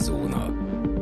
Szürkezóna.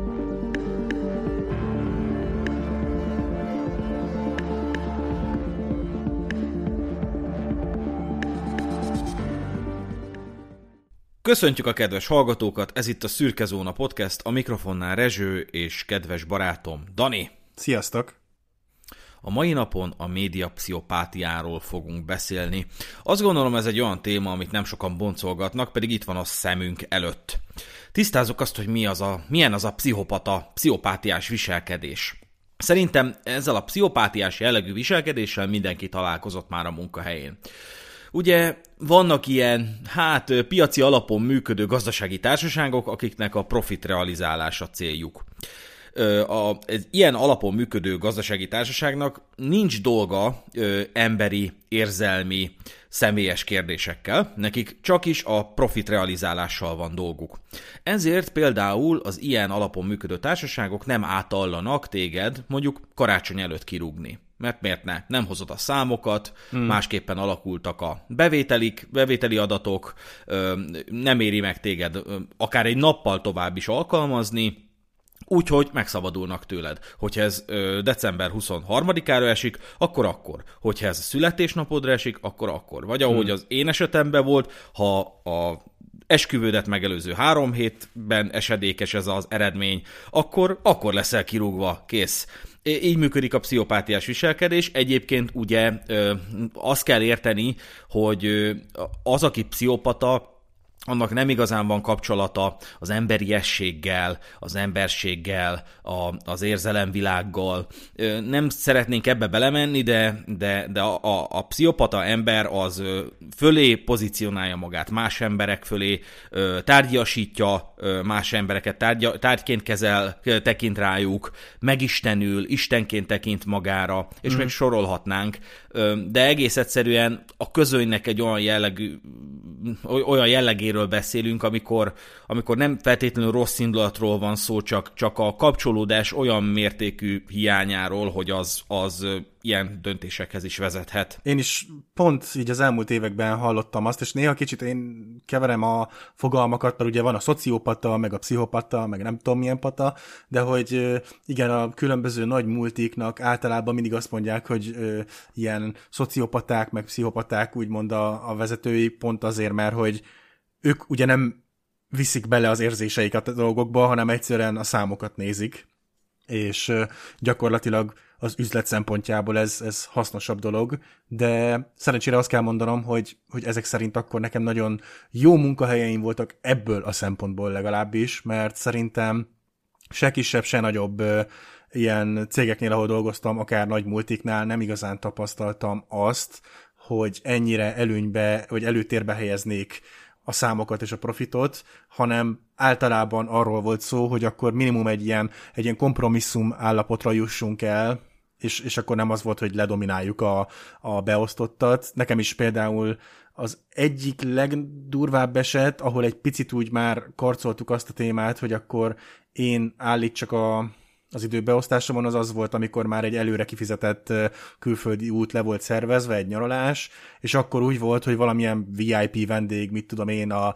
Köszöntjük a kedves hallgatókat, ez itt a Szürkezóna podcast, a mikrofonnál Rezső és kedves barátom Dani. Sziasztok! A mai napon a médiapszichopátiáról fogunk beszélni. Azt gondolom, ez egy olyan téma, amit nem sokan boncolgatnak, pedig itt van a szemünk előtt. Tisztázzuk azt, hogy milyen az a pszichopátiás viselkedés. Szerintem ezzel a pszichopátiás jellegű viselkedéssel mindenki találkozott már a munkahelyén. Ugye vannak ilyen, piaci alapon működő gazdasági társaságok, akiknek a profit realizálása céljuk. Egy ilyen alapon működő gazdasági társaságnak nincs dolga emberi, érzelmi, személyes kérdésekkel, nekik csak is a profit realizálással van dolguk. Ezért például az ilyen alapon működő társaságok nem átallanak téged mondjuk karácsony előtt kirúgni. Mert miért ne? Nem hozod a számokat, másképpen alakultak a bevételi adatok, nem éri meg téged akár egy nappal tovább is alkalmazni, úgyhogy megszabadulnak tőled. Hogyha ez december 23-ára esik, akkor. Hogyha ez a születésnapodra esik, akkor. Vagy ahogy az én esetemben volt, ha a esküvődet megelőző 3 hétben esedékes ez az eredmény, akkor leszel kirúgva, kész. Így működik a pszichopátiás viselkedés. Egyébként ugye azt kell érteni, hogy az, aki pszichopata, annak nem igazán van kapcsolata az emberiességgel, az emberséggel, az érzelemvilággal. Nem szeretnénk ebbe belemenni, de a pszichopata ember az fölé pozícionálja magát más emberek fölé, tárgyasítja más embereket, tárgyként tekint rájuk, megistenül, istenként tekint magára, és még sorolhatnánk. De egész egyszerűen a közönynek egy olyan jellegéről beszélünk, amikor nem feltétlenül rossz indulatról van szó, csak a kapcsolódás olyan mértékű hiányáról, hogy az ilyen döntésekhez is vezethet. Én is pont így az elmúlt években hallottam azt, és néha kicsit én keverem a fogalmakat, mert ugye van a szociopata, meg a pszichopata, meg nem tudom milyen pata, de hogy igen, a különböző nagy multiknak általában mindig azt mondják, hogy ilyen szociopaták, meg pszichopaták úgymond a vezetői, pont azért, mert hogy ők ugye nem viszik bele az érzéseiket a dolgokba, hanem egyszerűen a számokat nézik, és gyakorlatilag az üzlet szempontjából ez hasznosabb dolog, de szerencsére azt kell mondanom, hogy ezek szerint akkor nekem nagyon jó munkahelyeim voltak ebből a szempontból legalábbis, mert szerintem se kisebb, se nagyobb ilyen cégeknél, ahol dolgoztam, akár nagy multiknál nem igazán tapasztaltam azt, hogy ennyire előnybe, vagy előtérbe helyeznék a számokat és a profitot, hanem általában arról volt szó, hogy akkor minimum egy ilyen kompromisszum állapotra jussunk el, és akkor nem az volt, hogy ledomináljuk a beosztottat. Nekem is például az egyik legdurvább eset, ahol egy picit úgy már karcoltuk azt a témát, hogy akkor én állítsak az időbeosztásomon, az volt, amikor már egy előre kifizetett külföldi út le volt szervezve, egy nyaralás, és akkor úgy volt, hogy valamilyen VIP vendég, mit tudom én, a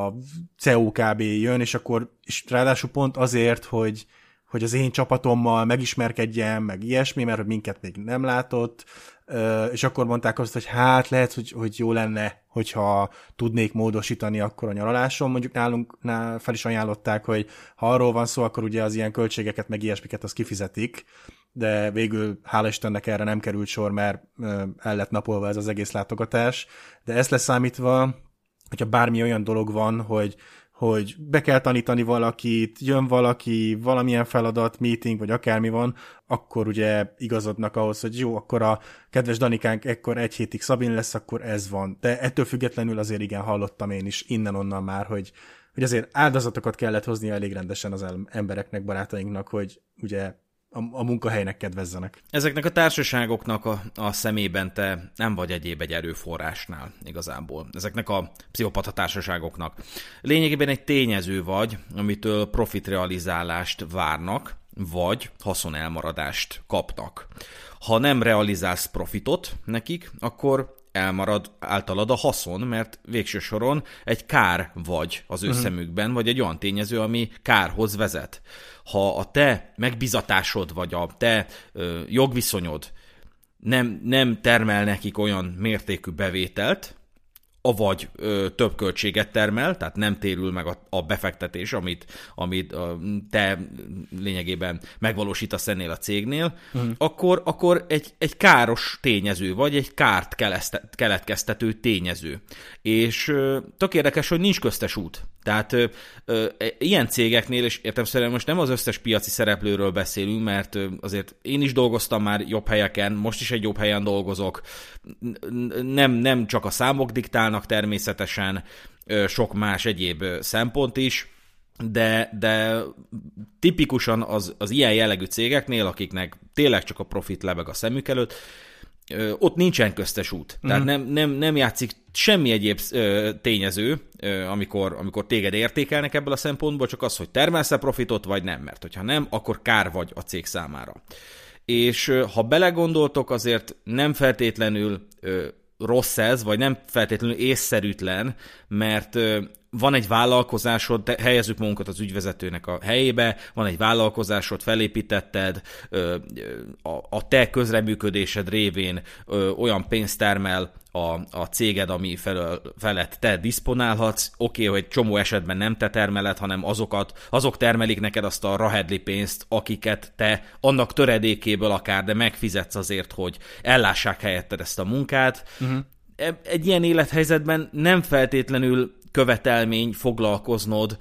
COKB jön, és ráadásul pont azért, hogy az én csapatommal megismerkedjen, meg ilyesmi, mert minket még nem látott, és akkor mondták azt, hogy lehet, hogy jó lenne, hogyha tudnék módosítani akkor a nyaraláson. Mondjuk nálunknál fel is ajánlották, hogy ha arról van szó, akkor ugye az ilyen költségeket, meg ilyesmiket az kifizetik, de végül hála Istennek erre nem került sor, mert el lett napolva ez az egész látogatás. De ezt leszámítva, hogyha bármi olyan dolog van, hogy be kell tanítani valakit, jön valaki, valamilyen feladat, meeting, vagy akármi van, akkor ugye igazodnak ahhoz, hogy jó, akkor a kedves Danikánk ekkor 1 hétig Szabin lesz, akkor ez van. De ettől függetlenül azért igen hallottam én is innen-onnan már, hogy azért áldozatokat kellett hozni elég rendesen az embereknek, barátainknak, hogy ugye a munkahelynek kedvezzenek. Ezeknek a társaságoknak a szemében te nem vagy egyéb egy erőforrásnál igazából. Ezeknek a pszichopata társaságoknak. Lényegében egy tényező vagy, amitől profitrealizálást várnak, vagy haszonelmaradást kapnak. Ha nem realizálsz profitot nekik, akkor elmarad általad a haszon, mert végső soron egy kár vagy az ő szemükben, vagy egy olyan tényező, ami kárhoz vezet. Ha a te megbizatásod, vagy a te jogviszonyod nem termel nekik olyan mértékű bevételt, avagy több költséget termel, tehát nem térül meg a befektetés, amit te lényegében megvalósítasz ennél a cégnél, akkor egy káros tényező, vagy egy kárt keletkeztető tényező. És tök érdekes, hogy nincs köztes út. Tehát ilyen cégeknél, és értelemszerűen most nem az összes piaci szereplőről beszélünk, mert azért én is dolgoztam már jobb helyeken, most is egy jobb helyen dolgozok, nem csak a számok diktálnak természetesen, sok más egyéb szempont is, de tipikusan az ilyen jellegű cégeknél, akiknek tényleg csak a profit lebeg a szemük előtt, ott nincsen köztes út. Tehát nem játszik semmi egyéb tényező, amikor téged értékelnek ebből a szempontból, csak az, hogy termelsz-e profitot, vagy nem. Mert hogyha nem, akkor kár vagy a cég számára. És ha belegondoltok, azért nem feltétlenül rossz ez, vagy nem feltétlenül észszerűtlen, mert van egy vállalkozásod, helyezzük magunkat az ügyvezetőnek a helyébe, van egy vállalkozásod, felépítetted, a te közreműködésed révén olyan pénzt termel a céged, ami felett te diszponálhatsz. Oké, hogy csomó esetben nem te termeled, hanem azok termelik neked azt a rahedli pénzt, akiket te annak töredékéből akár, de megfizetsz azért, hogy ellássák helyetted ezt a munkát. Egy ilyen élethelyzetben nem feltétlenül követelmény foglalkoznod,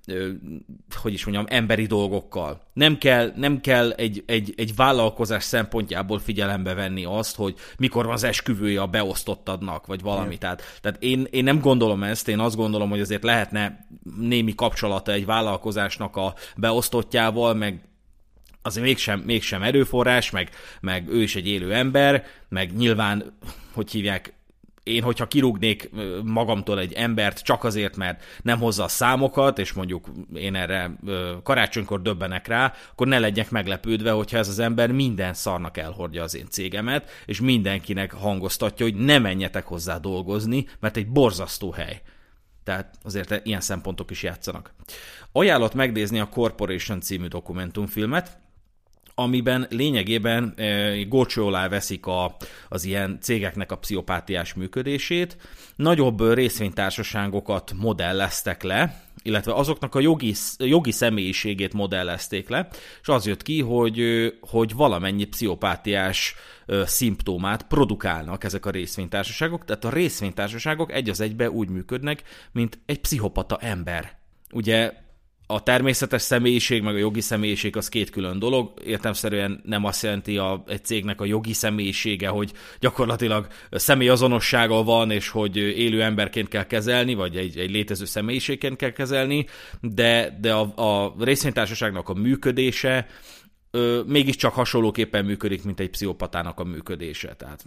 hogy is mondjam, emberi dolgokkal. Nem kell egy vállalkozás szempontjából figyelembe venni azt, hogy mikor van az esküvője a beosztottadnak, vagy valami. Tehát én nem gondolom ezt, én azt gondolom, hogy azért lehetne némi kapcsolata egy vállalkozásnak a beosztottjával, meg azért mégsem erőforrás, meg ő is egy élő ember, meg nyilván, hogy hívják, én, hogyha kirúgnék magamtól egy embert csak azért, mert nem hozza a számokat, és mondjuk én erre karácsonykor döbbenek rá, akkor ne legyek meglepődve, hogyha ez az ember minden szarnak elhordja az én cégemet, és mindenkinek hangoztatja, hogy ne menjetek hozzá dolgozni, mert egy borzasztó hely. Tehát azért ilyen szempontok is játszanak. Ajánlott megnézni a Corporation című dokumentumfilmet, amiben lényegében górcső alá veszik az ilyen cégeknek a pszichopátiás működését, nagyobb részvénytársaságokat modelleztek le, illetve azoknak a jogi személyiségét modellezték le, és az jött ki, hogy valamennyi pszichopátiás szimptomát produkálnak ezek a részvénytársaságok, tehát a részvénytársaságok egy az egybe úgy működnek, mint egy pszichopata ember. Ugye a természetes személyiség meg a jogi személyiség az két külön dolog. Értelemszerűen nem azt jelenti egy cégnek a jogi személyisége, hogy gyakorlatilag személyazonossága van, és hogy élő emberként kell kezelni, vagy egy létező személyiségként kell kezelni, de a részvénytársaságnak a működése mégiscsak hasonlóképpen működik, mint egy pszichopatának a működése. Tehát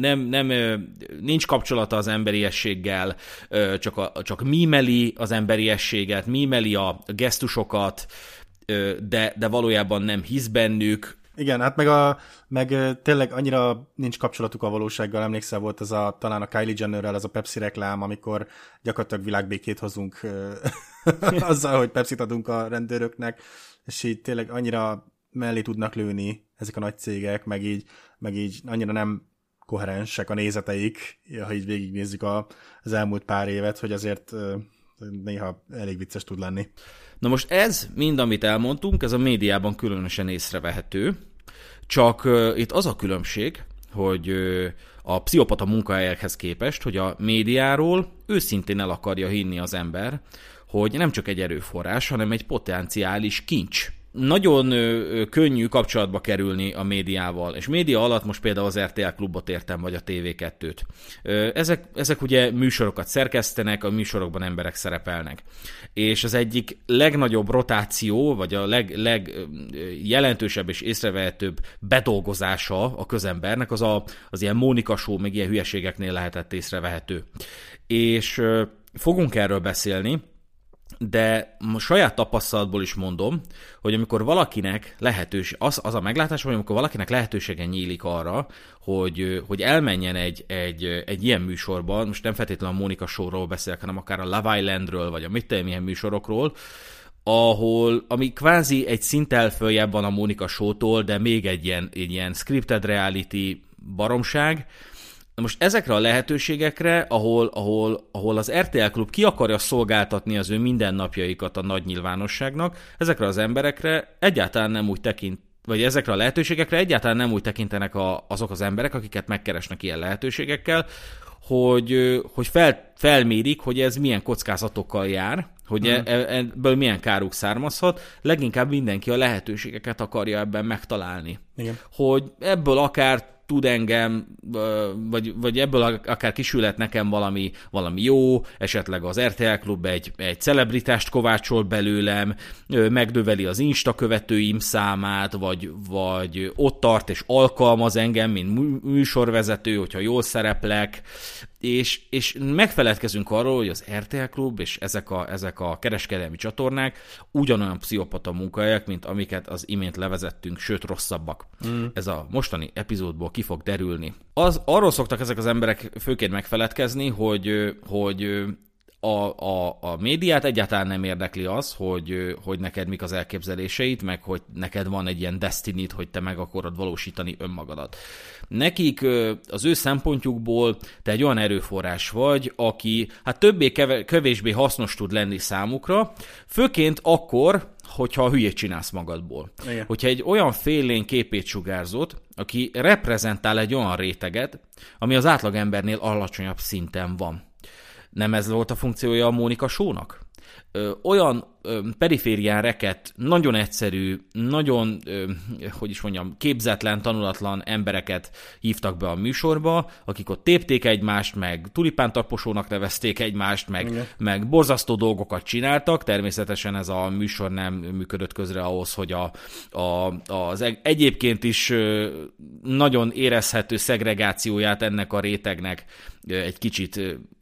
nincs kapcsolata az emberiességgel, csak mímeli az emberiességet, mímeli a gesztusokat, de valójában nem hisz bennük. Igen, hát meg tényleg annyira nincs kapcsolatuk a valósággal. Emlékszel, volt ez talán a Kylie Jennerrel ez a Pepsi reklám, amikor gyakorlatilag világbékét hozunk azzal, hogy Pepsit adunk a rendőröknek, és így tényleg annyira mellé tudnak lőni ezek a nagy cégek, meg így annyira nem koherensek a nézeteik, ha így végignézzük az elmúlt pár évet, hogy azért néha elég vicces tud lenni. Na most ez mind, amit elmondtunk, ez a médiában különösen észrevehető, csak itt az a különbség, hogy a pszichopata munkahelyekhez képest, hogy a médiáról őszintén el akarja hinni az ember, hogy nem csak egy erőforrás, hanem egy potenciális kincs. Nagyon könnyű kapcsolatba kerülni a médiával, és média alatt most például az RTL Klubot értem, vagy a TV2-t. Ezek ugye műsorokat szerkesztenek, a műsorokban emberek szerepelnek. És az egyik legnagyobb rotáció, vagy a legjelentősebb és észrevehetőbb bedolgozása a közembernek az ilyen Mónika Show, meg ilyen hülyeségeknél lehetett észrevehető. És fogunk erről beszélni, de saját tapasztalatból is mondom, hogy amikor valakinek lehetőség, az a meglátás, hogy amikor valakinek lehetősége nyílik arra, hogy elmenjen egy ilyen műsorban, most nem feltétlenül a Mónika Show-ról beszélek, hanem akár a Love Islandről, vagy a milyen műsorokról, ami kvázi egy szinttel följebb van a Mónika Show-tól, de még egy ilyen scripted reality baromság. Most ezekre a lehetőségekre, ahol az RTL Klub ki akarja szolgáltatni az ő mindennapjaikat a nagy nyilvánosságnak, ezekre az emberekre egyáltalán nem úgy tekint, vagy ezekre a lehetőségekre egyáltalán nem úgy tekintenek azok az emberek, akiket megkeresnek ilyen lehetőségekkel, hogy felmérik, hogy ez milyen kockázatokkal jár, hogy ebből milyen káruk származhat, leginkább mindenki a lehetőségeket akarja ebben megtalálni. Igen. Hogy ebből akár tud engem, vagy ebből akár kisülhet nekem valami jó, esetleg az RTL Klub egy celebritást kovácsol belőlem, megnöveli az Insta követőim számát, vagy ott tart és alkalmaz engem, mint műsorvezető, hogyha jól szereplek, és megfeledkezünk arról, hogy az RTL Klub és ezek a kereskedelmi csatornák ugyanolyan pszichopata munkahelyek, mint amiket az imént levezettünk, sőt rosszabbak. Ez a mostani epizódból ki fog derülni. Arról szoktak ezek az emberek főként megfeledkezni, hogy a médiát egyáltalán nem érdekli az, hogy neked mik az elképzeléseid, meg hogy neked van egy ilyen destiny-t, hogy te meg akarod valósítani önmagadat. Nekik az ő szempontjukból te egy olyan erőforrás vagy, aki hát többé-kevésbé hasznos tud lenni számukra, főként akkor, hogyha hülyét csinálsz magadból. Igen. Hogyha egy olyan félénk képét sugárzod, aki reprezentál egy olyan réteget, ami az átlagembernél alacsonyabb szinten van. Nem ez volt a funkciója a Mónika Show-nak? Olyan periférián rekedt, nagyon egyszerű, nagyon, képzetlen, tanulatlan embereket hívtak be a műsorba, akik ott tépték egymást, meg tulipántaposónak nevezték egymást, meg borzasztó dolgokat csináltak. Természetesen ez a műsor nem működött közre ahhoz, hogy az egyébként is nagyon érezhető szegregációját ennek a rétegnek egy kicsit,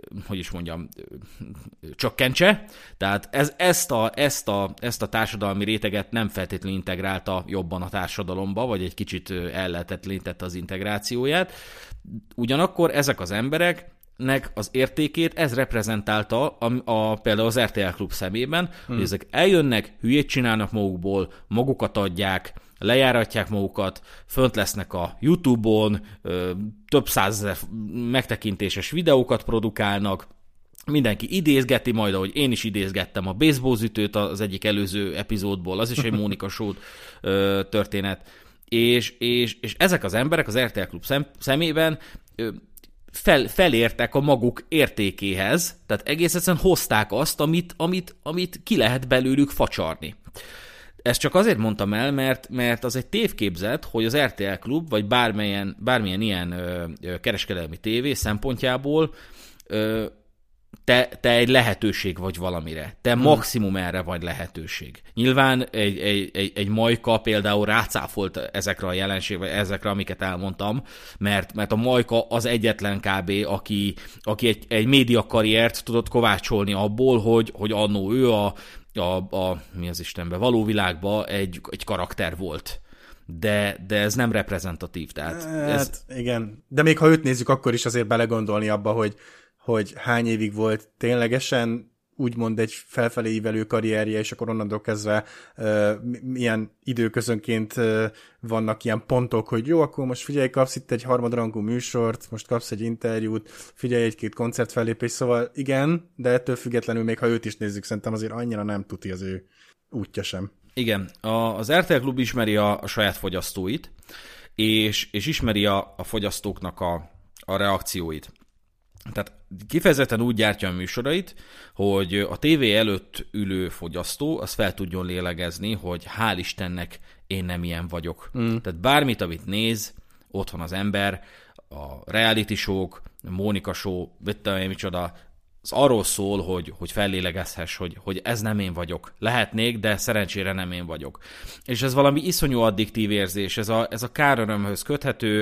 csökkentse. Tehát ezt a társadalmi réteget nem feltétlenül integrálta jobban a társadalomba, vagy egy kicsit ellehetetlenítette az integrációját. Ugyanakkor ezek az embereknek az értékét ez reprezentálta például az RTL Klub szemében, hogy ezek eljönnek, hülyét csinálnak magukból, magukat adják, lejáratják magukat, fönt lesznek a YouTube-on, több százezer megtekintéses videókat produkálnak, mindenki idézgeti majd, ahogy én is idézgettem a baseballütőt az egyik előző epizódból, az is egy Mónika Show történet, és ezek az emberek az RTL Klub szemében felértek a maguk értékéhez, tehát egész egyszerűen hozták azt, amit ki lehet belőlük facsarni. Ezt csak azért mondtam el, mert az egy tévképzet, hogy az RTL Klub, vagy bármilyen ilyen kereskedelmi tévé szempontjából te egy lehetőség vagy valamire. Te maximum erre vagy lehetőség. Nyilván egy Majka például rácáfolt ezekre a jelenségekre, ezekre, amiket elmondtam, mert a Majka az egyetlen kb., aki egy médiakarriert tudott kovácsolni abból, hogy annó ő a mi az Istenbe, való világban egy karakter volt. De ez nem reprezentatív. Tehát igen. De még ha őt nézzük, akkor is azért belegondolni abba, hogy hány évig volt ténylegesen úgymond egy felfelé ívelő karrierje, és akkor onnantól kezdve milyen időközönként vannak ilyen pontok, hogy jó, akkor most figyelj, kapsz itt egy harmadrangú műsort, most kapsz egy interjút, figyelj egy-két koncertfellépés, szóval igen, de ettől függetlenül még ha őt is nézzük, szerintem azért annyira nem tuti az ő útja sem. Igen, az RTL Klub ismeri a saját fogyasztóit, és ismeri a fogyasztóknak a reakcióit. Tehát kifejezetten úgy gyártja a műsorait, hogy a tévé előtt ülő fogyasztó az fel tudjon lélegezni, hogy hál' Istennek én nem ilyen vagyok. Tehát bármit, amit néz, otthon az ember, a reality show-k, a Mónika Show, micsoda, az arról szól, hogy fellélegezhess, hogy ez nem én vagyok. Lehetnék, de szerencsére nem én vagyok. És ez valami iszonyú addiktív érzés, ez a kárörömhöz köthető,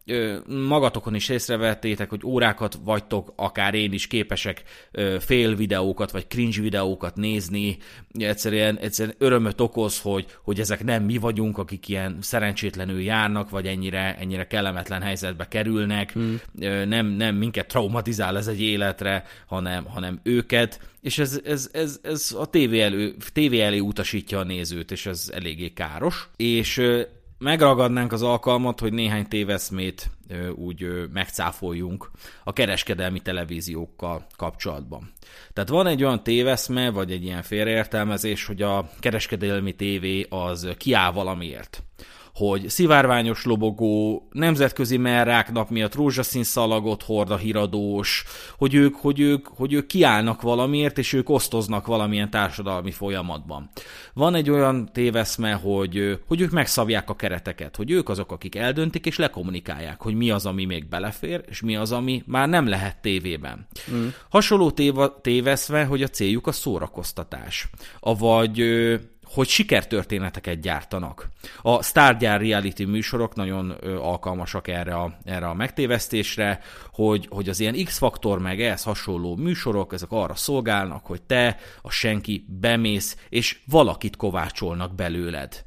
magatokon is észrevettétek, hogy órákat vagytok, akár én is képesek fél videókat, vagy cringe videókat nézni. Egyszerűen örömöt okoz, hogy ezek nem mi vagyunk, akik ilyen szerencsétlenül járnak, vagy ennyire kellemetlen helyzetbe kerülnek. Nem minket traumatizál ez egy életre, hanem őket. És ez a tévé elé utasítja a nézőt, és ez eléggé káros. És megragadnánk az alkalmat, hogy néhány téveszmét úgy megcáfoljunk a kereskedelmi televíziókkal kapcsolatban. Tehát van egy olyan téveszme, vagy egy ilyen félreértelmezés, hogy a kereskedelmi tévé az kiáll valamiért. Hogy szivárványos lobogó, nemzetközi merrák nap miatt rózsaszín szalagot hord a híradós, hogy ők kiállnak valamiért, és ők osztoznak valamilyen társadalmi folyamatban. Van egy olyan téveszme, hogy ők megszabják a kereteket, hogy ők azok, akik eldöntik, és lekommunikálják, hogy mi az, ami még belefér, és mi az, ami már nem lehet tévében. Hasonló téveszme, hogy a céljuk a szórakoztatás. Avagy hogy sikertörténeteket gyártanak. A sztárgyár reality műsorok nagyon alkalmasak erre a megtévesztésre, hogy az ilyen X-faktor meg ehhez hasonló műsorok, ezek arra szolgálnak, hogy te, a senki bemész, és valakit kovácsolnak belőled.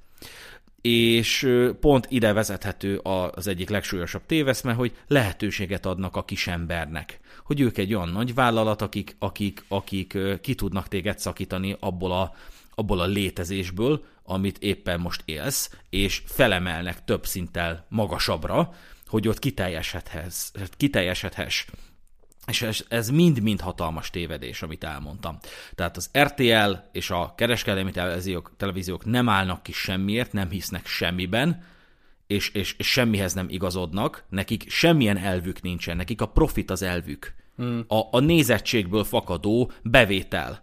És pont ide vezethető az egyik legsúlyosabb téveszme, hogy lehetőséget adnak a kisembernek. Hogy ők egy olyan nagy vállalat, akik ki tudnak téged szakítani abból a létezésből, amit éppen most élsz, és felemelnek több szinttel magasabbra, hogy ott kiteljesedhess. És ez mind-mind hatalmas tévedés, amit elmondtam. Tehát az RTL és a kereskedelmi televíziók nem állnak ki semmiért, nem hisznek semmiben, és semmihez nem igazodnak, nekik semmilyen elvük nincsen, nekik a profit az elvük. A nézettségből fakadó bevétel.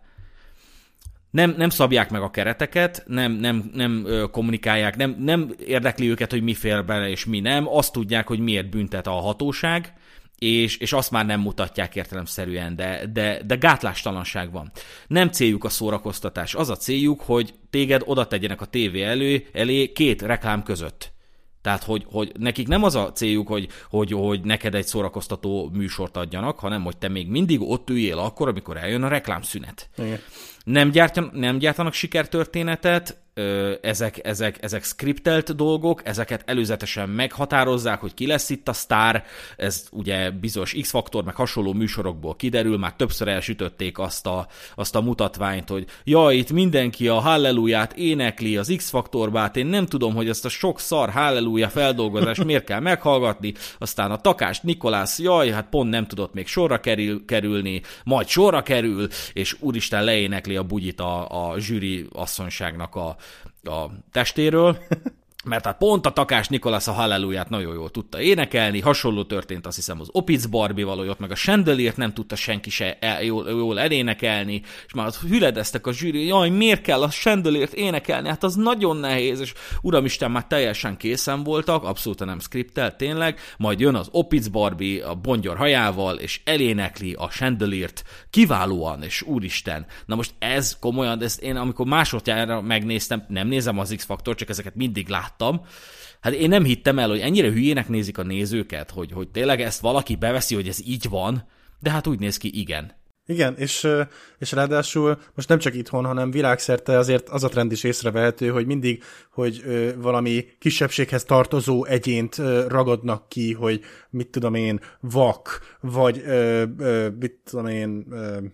Nem szabják meg a kereteket, nem kommunikálják, nem érdekli őket, hogy mi fér bele és mi nem, azt tudják, hogy miért büntet a hatóság, és azt már nem mutatják értelemszerűen, de gátlástalanság van. Nem céljuk a szórakoztatás, az a céljuk, hogy téged oda tegyenek a tévé elé két reklám között. Tehát, hogy nekik nem az a céljuk, hogy neked egy szórakoztató műsort adjanak, hanem hogy te még mindig ott üljél akkor, amikor eljön a reklámszünet. Igen. Nem gyártanak sikertörténetet, ezek skriptelt dolgok, ezeket előzetesen meghatározzák, hogy ki lesz itt a sztár, ez ugye bizonyos X-faktor, meg hasonló műsorokból kiderül, már többször elsütötték azt a mutatványt, hogy jaj, itt mindenki a halleluját énekli az X-faktorba, hát én nem tudom, hogy ezt a sok szar halleluja feldolgozást miért kell meghallgatni, aztán a Takács Nikolász, jaj, hát pont nem tudott még sorra kerülni, majd sorra kerül, és úristen leénekli a bugyit a zsűri asszonyságnak a testéről, mert hát pont a Takács Nikolász a halleluját nagyon jól tudta énekelni, hasonló történt azt hiszem az Opitz Barbie-val, hogy ott meg a Chandeliert nem tudta senki se jól elénekelni, és már hüledeztek a zsűri, jaj, miért kell a Chandeliert énekelni, hát az nagyon nehéz, és uramisten, már teljesen készen voltak, abszolút nem skriptelt tényleg, majd jön az Opitz Barbie a bongyor hajával, és elénekli a Chandeliert kiválóan, és úristen, na most ez komolyan, de ezt én amikor másodjára megnéztem, nem nézem az X-faktor, csak ezeket mindig láttam. Hát én nem hittem el, hogy ennyire hülyének nézik a nézőket, hogy tényleg ezt valaki beveszi, hogy ez így van, de hát úgy néz ki, igen. Igen, és ráadásul most nem csak itthon, hanem világszerte azért az a trend is észrevehető, hogy mindig, hogy valami kisebbséghez tartozó egyént ragadnak ki, hogy mit tudom én, vak, vagy mit tudom én...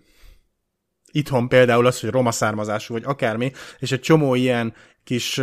Itthon például az, hogy roma származású, vagy akármi, és egy csomó ilyen kis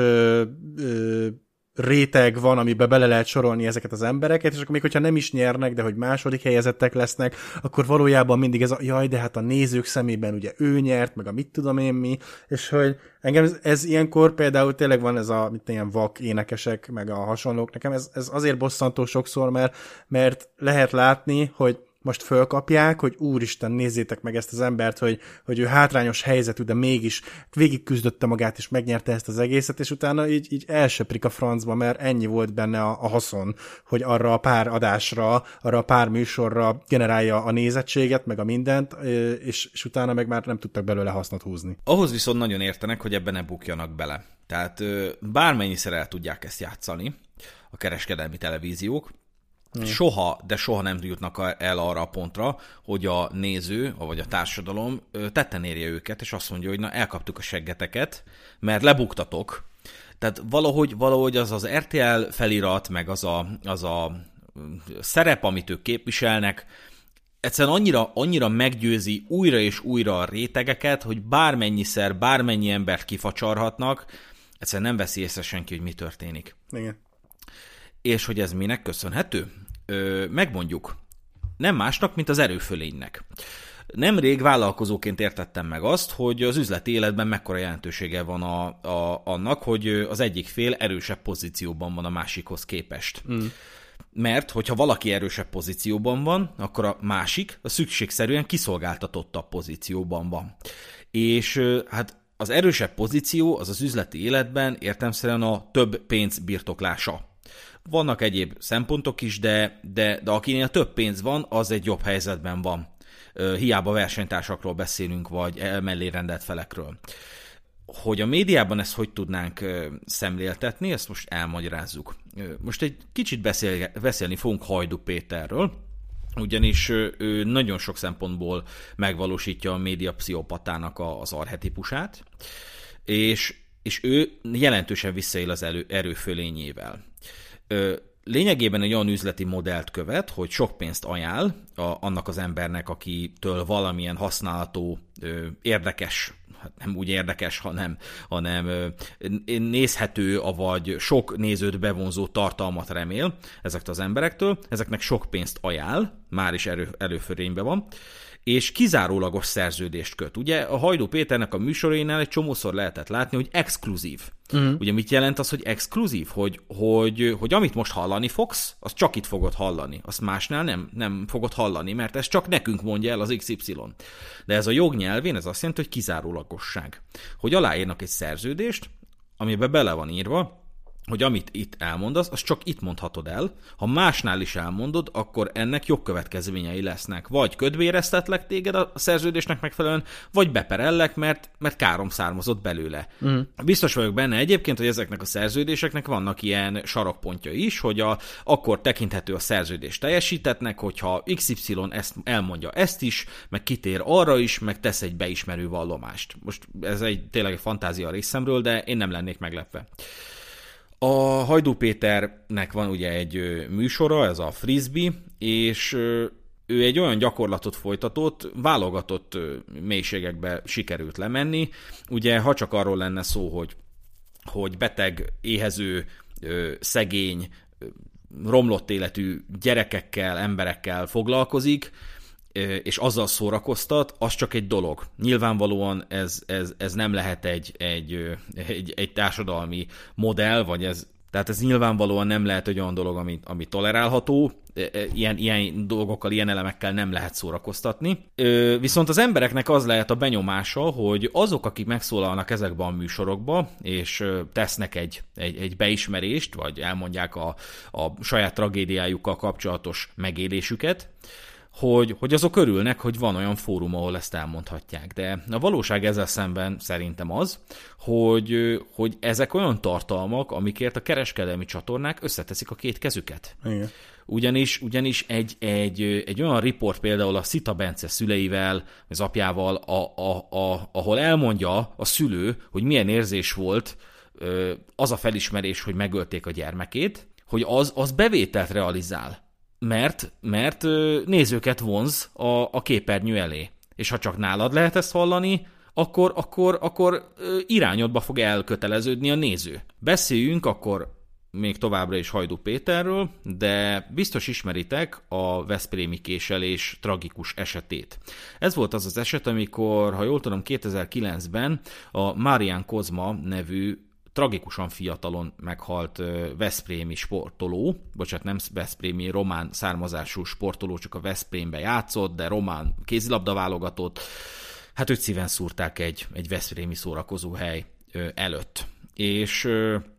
réteg van, amiben bele lehet sorolni ezeket az embereket, és akkor még hogyha nem is nyernek, de hogy második helyezettek lesznek, akkor valójában mindig ez a jaj, de hát a nézők szemében ugye ő nyert, meg a mit tudom én mi, és hogy engem ez ilyenkor például tényleg van ez a ilyen vak énekesek, meg a hasonlók, nekem ez azért bosszantó sokszor, mert lehet látni, hogy most fölkapják, hogy úristen, nézzétek meg ezt az embert, hogy ő hátrányos helyzetű, de mégis végig küzdötte magát, és megnyerte ezt az egészet, és utána így elsöprik a francba, mert ennyi volt benne a haszon, hogy arra a pár adásra, arra a pár műsorra generálja a nézettséget, meg a mindent, és utána meg már nem tudtak belőle hasznot húzni. Ahhoz viszont nagyon értenek, hogy ebben ne bukjanak bele. Tehát bármennyiszer el tudják ezt játszani, a kereskedelmi televíziók, Soha, de soha nem jutnak el arra a pontra, hogy a néző, vagy a társadalom tetten érje őket, és azt mondja, hogy na, elkaptuk a seggeteket, mert lebuktatok. Tehát valahogy az RTL felirat, meg az a szerep, amit ők képviselnek, egyszerűen annyira meggyőzi újra és újra a rétegeket, hogy bármennyiszer, bármennyi embert kifacsarhatnak, egyszerűen nem veszi észre senki, hogy mi történik. Igen. És hogy ez minek köszönhető? Megmondjuk. Nem másnak, mint az erőfölénynek. Nemrég vállalkozóként értettem meg azt, hogy az üzleti életben mekkora jelentősége van annak, hogy az egyik fél erősebb pozícióban van a másikhoz képest. Mert, hogyha valaki erősebb pozícióban van, akkor a másik a szükségszerűen kiszolgáltatottabb pozícióban van. És hát az erősebb pozíció az üzleti életben értelemszerűen a több pénz birtoklása. Vannak egyéb szempontok is, de akinél több pénz van, az egy jobb helyzetben van. Hiába versenytársakról beszélünk, vagy mellé rendelt felekről. Hogy a médiában ezt hogy tudnánk szemléltetni, ezt most elmagyarázzuk. Most egy kicsit beszélni fogunk Hajdú Péterről, ugyanis ő nagyon sok szempontból megvalósítja a médiapszichopatának az archetipusát, és ő jelentősen visszaél az erőfölényével. Lényegében egy olyan üzleti modellt követ, hogy sok pénzt ajánl annak az embernek, akitől valamilyen használható, érdekes, nem úgy érdekes, hanem nézhető, vagy sok nézőt bevonzó tartalmat remél ezektől az emberektől. Ezeknek sok pénzt ajánl, már is előfölényben van, és kizárólagos szerződést köt. Ugye a Hajdú Péternek a műsorainál egy csomószor lehetett látni, hogy exkluzív. Ugye mit jelent az, hogy exkluzív? Hogy amit most hallani fogsz, azt csak itt fogod hallani. Azt másnál nem fogod hallani, mert ez csak nekünk mondja el az XY. De ez a jognyelvén ez azt jelenti, hogy kizárólagosság. Hogy aláírnak egy szerződést, amiben bele van írva, hogy amit itt elmondasz, azt csak itt mondhatod el. Ha másnál is elmondod, akkor ennek jogkövetkezményei lesznek. Vagy ködvéreztetlek téged a szerződésnek megfelelően, vagy beperellek, mert károm származott belőle. Biztos vagyok benne egyébként, hogy ezeknek a szerződéseknek vannak ilyen sarokpontja is, hogy akkor tekinthető a szerződés teljesítettnek, hogyha XY ezt elmondja ezt is, meg kitér arra is, meg tesz egy beismerő vallomást. Most ez tényleg egy fantázia részemről, de én nem lennék meglepve. A Hajdú Péternek van ugye egy műsora, ez a Frisbee, és ő egy olyan gyakorlatot folytatott, válogatott mélységekbe sikerült lemenni. Ugye, ha csak arról lenne szó, hogy beteg, éhező, szegény, romlott életű gyerekekkel, emberekkel foglalkozik, és azzal szórakoztat, az csak egy dolog. Nyilvánvalóan ez nem lehet egy társadalmi modell, tehát ez nyilvánvalóan nem lehet egy olyan dolog, ami tolerálható, ilyen dolgokkal, ilyen elemekkel nem lehet szórakoztatni. Viszont az embereknek az lehet a benyomása, hogy azok, akik megszólalnak ezekben a műsorokban, és tesznek egy beismerést, vagy elmondják a saját tragédiájukkal kapcsolatos megélésüket, hogy azok örülnek, hogy van olyan fórum, ahol ezt elmondhatják. De a valóság ezzel szemben szerintem az, hogy ezek olyan tartalmak, amikért a kereskedelmi csatornák összeteszik a két kezüket. Igen. Ugyanis egy olyan riport például a Szita Bence szüleivel, az apjával, ahol elmondja a szülő, hogy milyen érzés volt az a felismerés, hogy megölték a gyermekét, hogy az bevételt realizál. Mert nézőket vonz a képernyő elé. És ha csak nálad lehet ezt hallani, akkor irányodba fog elköteleződni a néző. Beszéljünk akkor még továbbra is Hajdú Péterről, de biztos ismeritek a veszprémi késelés tragikus esetét. Ez volt az eset, amikor, ha jól tudom, 2009-ben a Marián Kozma nevű tragikusan fiatalon meghalt veszprémi sportoló, nem veszprémi, román származású sportoló, csak a Veszprémbe játszott, de román kézilabdaválogatott. Hát őt szíven szúrták egy veszprémi szórakozóhely előtt. És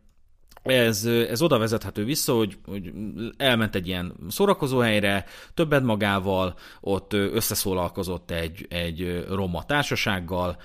ez oda vezethető vissza, hogy elment egy ilyen szórakozóhelyre, többet magával, ott összeszólalkozott egy roma társasággal,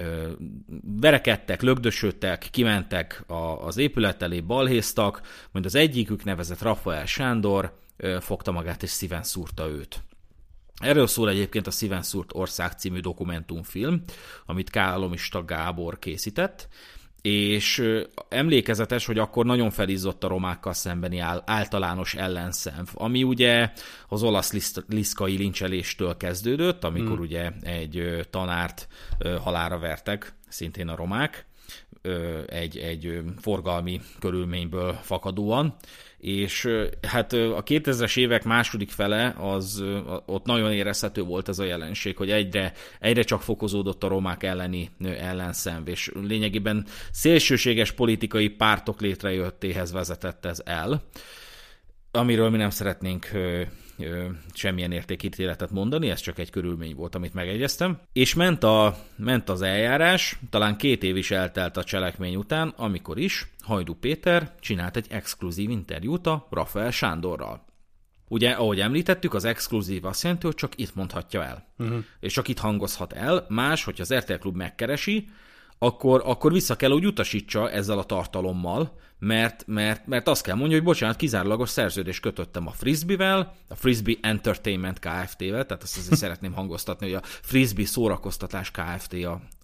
verekedtek, lögdösödtek, kimentek az épület elé, balhéztak, majd az egyikük nevezett Rafael Sándor fogta magát és szíven szúrta őt. Erről szól egyébként a Szíven szúrt ország című dokumentumfilm, amit Kálomista Gábor készített, és emlékezetes, hogy akkor nagyon felizzott a romákkal szembeni általános ellenszenv, ami ugye az olasz liszkai lincseléstől kezdődött, amikor ugye egy tanárt halálra vertek, szintén a romák, egy forgalmi körülményből fakadóan, és hát a 2000-es évek második fele, ott nagyon érezhető volt ez a jelenség, hogy egyre csak fokozódott a romák elleni ellenszenv, és lényegében szélsőséges politikai pártok létrejöttéhez vezetett ez el, amiről mi nem szeretnénk semmilyen értékítéletet mondani, ez csak egy körülmény volt, amit megegyeztem. És ment az eljárás, talán 2 év is eltelt a cselekmény után, amikor is Hajdú Péter csinált egy exkluzív interjút a Rafael Sándorral. Ugye, ahogy említettük, az exkluzív azt jelenti, hogy csak itt mondhatja el. És csak itt hangozhat el. Más, hogyha az RTL Klub megkeresi, akkor vissza kell, hogy utasítsa ezzel a tartalommal, mert azt kell mondja, hogy bocsánat, kizárólagos szerződést kötöttem a Frisbee-vel, a Frisbee Entertainment Kft-vel, tehát azt azért szeretném hangoztatni, hogy a Frisbee szórakoztatás Kft.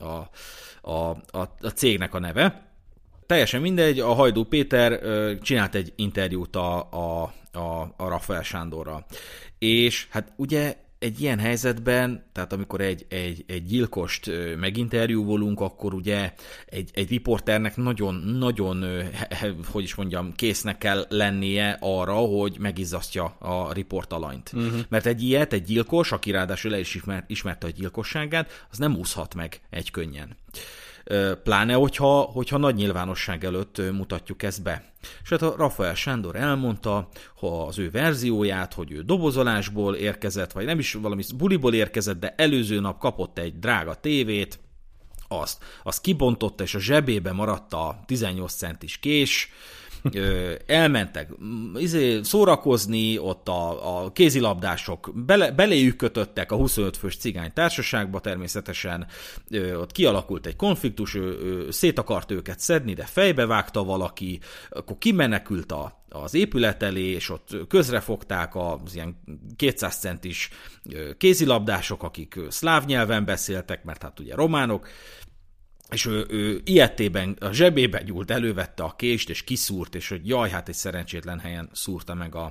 A cégnek a neve. Teljesen mindegy, a Hajdú Péter csinált egy interjút a Rafael Sándorral. És hát ugye egy ilyen helyzetben, tehát amikor egy gyilkost meginterjúvolunk, akkor ugye egy riporternek nagyon, hogy is mondjam, késznek kell lennie arra, hogy megizzasztja a riportalanyt. Mert egy gyilkos, aki ráadásul el is ismerte a gyilkosságát, az nem úszhat meg egykönnyen. Pláne, hogyha nagy nyilvánosság előtt mutatjuk ezt be. És hát a Rafael Sándor elmondta az ő verzióját, hogy ő dobozolásból érkezett, vagy nem is valami buliból érkezett, de előző nap kapott egy drága tévét, azt kibontotta, és a zsebébe maradt a 18 centis kés, elmentek szórakozni, ott a kézilabdások beléjük kötöttek a 25 fős cigány társaságba természetesen, ott kialakult egy konfliktus, ő szét akart őket szedni, de fejbevágta valaki, akkor kimenekült az épület elé, és ott közrefogták az ilyen 200 centis kézilabdások, akik szláv nyelven beszéltek, mert hát ugye románok, és ő ilyettében a zsebébe nyúlt, elővette a kést, és kiszúrt, és hogy jaj, hát egy szerencsétlen helyen szúrta meg a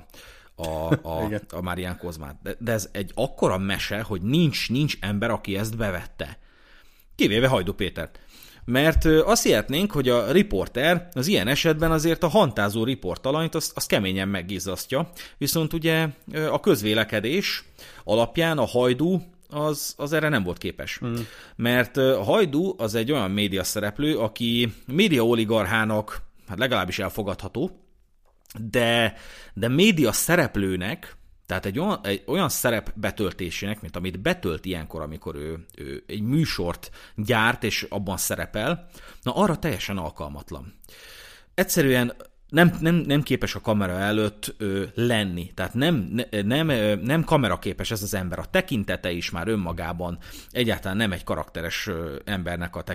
Márián Kozmát. De ez egy akkora mese, hogy nincs ember, aki ezt bevette. Kivéve Hajdú Pétert. Mert azt hihetnénk, hogy a riporter az ilyen esetben azért a hantázó riportalanyt azt keményen megizzasztja, viszont ugye a közvélekedés alapján a Hajdú az erre nem volt képes. Mert a Hajdú az egy olyan média szereplő, aki média oligarchának hát legalábbis elfogadható, de média szereplőnek, tehát egy olyan szerep betöltésének, mint amit betölt ilyenkor, amikor ő egy műsort gyárt és abban szerepel, na arra teljesen alkalmatlan. Egyszerűen nem képes a kamera előtt lenni, tehát nem kameraképes ez az ember. A tekintete is már önmagában egyáltalán nem egy karakteres embernek a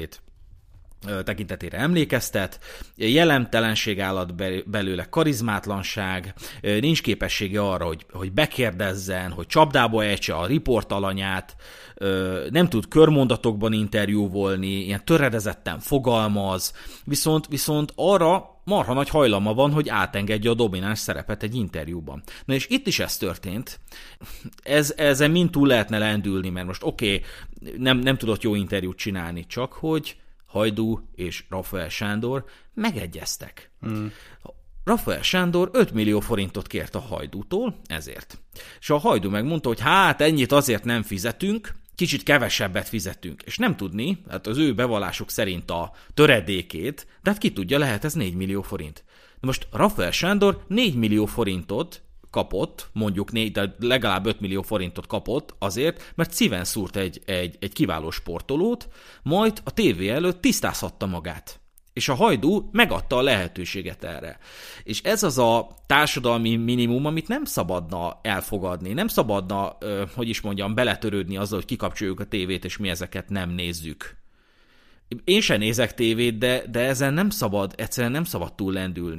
tekintetére emlékeztet, jelentelenség állat belőle, karizmátlanság, nincs képessége arra, hogy bekérdezzen, hogy csapdába ejtse a riportalanyát, nem tud körmondatokban interjúvolni, ilyen töredezetten fogalmaz, viszont arra marha nagy hajlama van, hogy átengedje a domináns szerepet egy interjúban. Na és itt is ez történt. Ezen mind túl lehetne lendülni, mert most nem tudott jó interjút csinálni, csak hogy Hajdú és Rafael Sándor megegyeztek. Rafael Sándor 5 millió forintot kért a Hajdútól ezért. És a Hajdú megmondta, hogy hát ennyit azért nem fizetünk, kicsit kevesebbet fizetünk. És nem tudni, hát az ő bevallásuk szerint a töredékét, de hát ki tudja, lehet ez 4 millió forint. Na most Rafael Sándor 4 millió forintot kapott, mondjuk de legalább 5 millió forintot kapott azért, mert szíven szúrt egy kiváló sportolót, majd a tévé előtt tisztázhatta magát. És a Hajdú megadta a lehetőséget erre. És ez az a társadalmi minimum, amit nem szabadna elfogadni, nem szabadna, beletörődni azzal, hogy kikapcsoljuk a tévét, és mi ezeket nem nézzük. Én sem nézek tévét, de ezen egyszerűen nem szabad túl lendülni.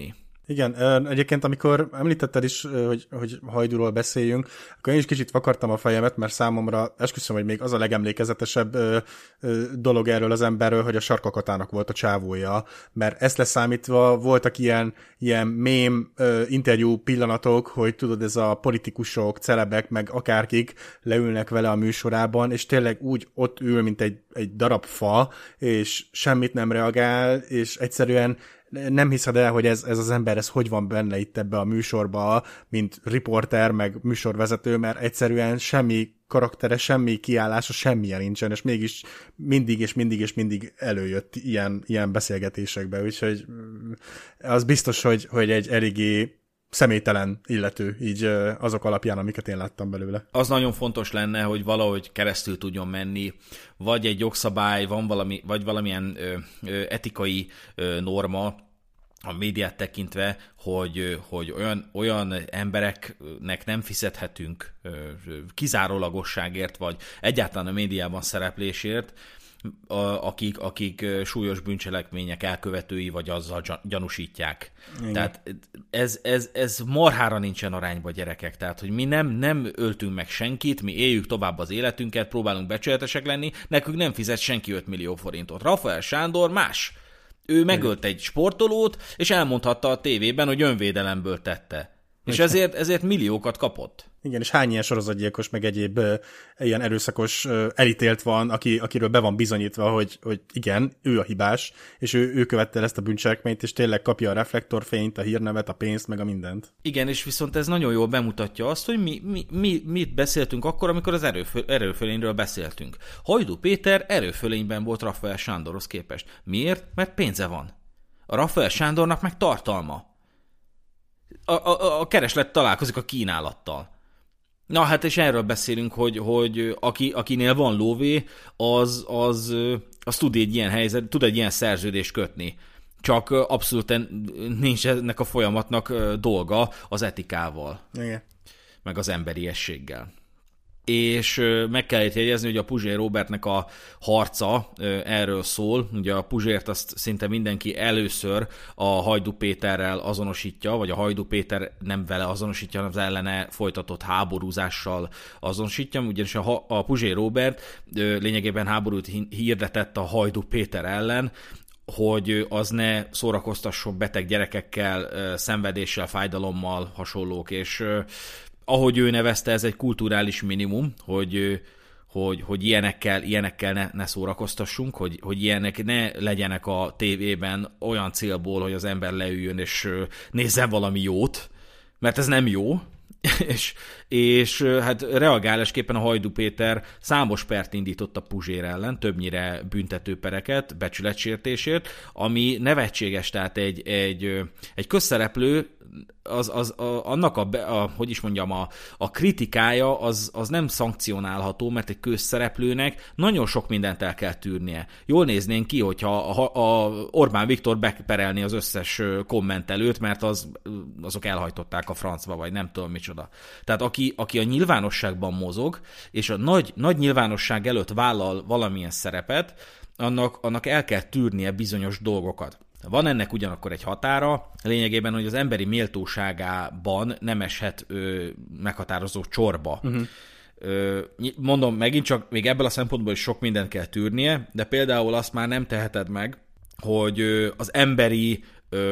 Igen, egyébként amikor említetted is, hogy Hajdúról beszéljünk, akkor én is kicsit vakartam a fejemet, mert számomra esküszöm, hogy még az a legemlékezetesebb dolog erről az emberről, hogy a Sarkakatának volt a csávója, mert ezt leszámítva voltak ilyen mém interjú pillanatok, hogy tudod, ez a politikusok, celebek, meg akárkik leülnek vele a műsorában, és tényleg úgy ott ül, mint egy darab fa, és semmit nem reagál, és egyszerűen nem hiszed el, hogy ez az ember, ez hogy van benne itt ebbe a műsorba, mint riporter, meg műsorvezető, mert egyszerűen semmi karaktere, semmi kiállása, semmilyen nincsen, és mégis mindig előjött ilyen beszélgetésekbe, úgyhogy az biztos, hogy egy eléggé személytelen illető, így azok alapján, amiket én láttam belőle. Az nagyon fontos lenne, hogy valahogy keresztül tudjon menni, vagy egy jogszabály, vagy valamilyen etikai norma a médiát tekintve, hogy olyan embereknek nem fizethetünk kizárólagosságért, vagy egyáltalán a médiában szereplésért, akik súlyos bűncselekmények elkövetői, vagy azzal gyanúsítják. Igen. Tehát ez marhára nincsen arányba, gyerekek. Tehát, hogy mi nem öltünk meg senkit, mi éljük tovább az életünket, próbálunk becsületesek lenni, nekünk nem fizet senki 5 millió forintot. Rafael Sándor más. Ő megölt egy sportolót, és elmondhatta a tévében, hogy önvédelemből tette. És ezért milliókat kapott. Igen, és hány ilyen sorozatgyilkos, meg egyéb ilyen erőszakos elítélt van, akiről be van bizonyítva, hogy igen, ő a hibás, és ő követte el ezt a bűncselekményt, és tényleg kapja a reflektorfényt, a hírnevet, a pénzt, meg a mindent. Igen, és viszont ez nagyon jól bemutatja azt, hogy mit beszéltünk akkor, amikor az erőfölényről beszéltünk. Hajdú Péter erőfölényben volt Rafael Sándorhoz képest. Miért? Mert pénze van. A Rafael Sándornak meg tartalma. A kereslet találkozik a kínálattal. Na hát, és erről beszélünk, hogy akinél van lóvé, az tud egy ilyen szerződést kötni. Csak abszolút nincs ennek a folyamatnak dolga az etikával. Igen. Meg az emberiességgel. És meg kell jegyezni, hogy a Puzsér Robertnek a harca erről szól. Ugye a Puzsért azt szinte mindenki először a Hajdú Péterrel azonosítja, vagy a Hajdú Péter nem vele azonosítja, hanem az ellene folytatott háborúzással azonosítja, ugyanis a Puzsér Robert lényegében háborút hirdetett a Hajdú Péter ellen, hogy az ne szórakoztasson beteg gyerekekkel, szenvedéssel, fájdalommal, hasonlók, és ahogy ő nevezte, ez egy kulturális minimum, hogy ilyenekkel ne szórakoztassunk, hogy ilyenek ne legyenek a tévében olyan célból, hogy az ember leüljön és nézzen valami jót, mert ez nem jó. és hát reagálásképpen a Hajdú Péter számos pert indított a Puzsér ellen, többnyire büntetőpereket, becsületsértésért, ami nevetséges, tehát egy közszereplő, annak a kritikája az nem szankcionálható, mert egy közszereplőnek nagyon sok mindent el kell tűrnie. Jól néznénk ki, hogyha a Orbán Viktor beperelni az összes kommentelőt, mert azok elhajtották a francba, vagy nem tudom micsoda. Tehát aki a nyilvánosságban mozog, és a nagy nyilvánosság előtt vállal valamilyen szerepet, annak el kell tűrnie bizonyos dolgokat. Van ennek ugyanakkor egy határa, lényegében, hogy az emberi méltóságában nem eshet meghatározó csorba. Mondom, megint csak még ebből a szempontból is sok mindent kell tűrnie, de például azt már nem teheted meg, hogy az emberi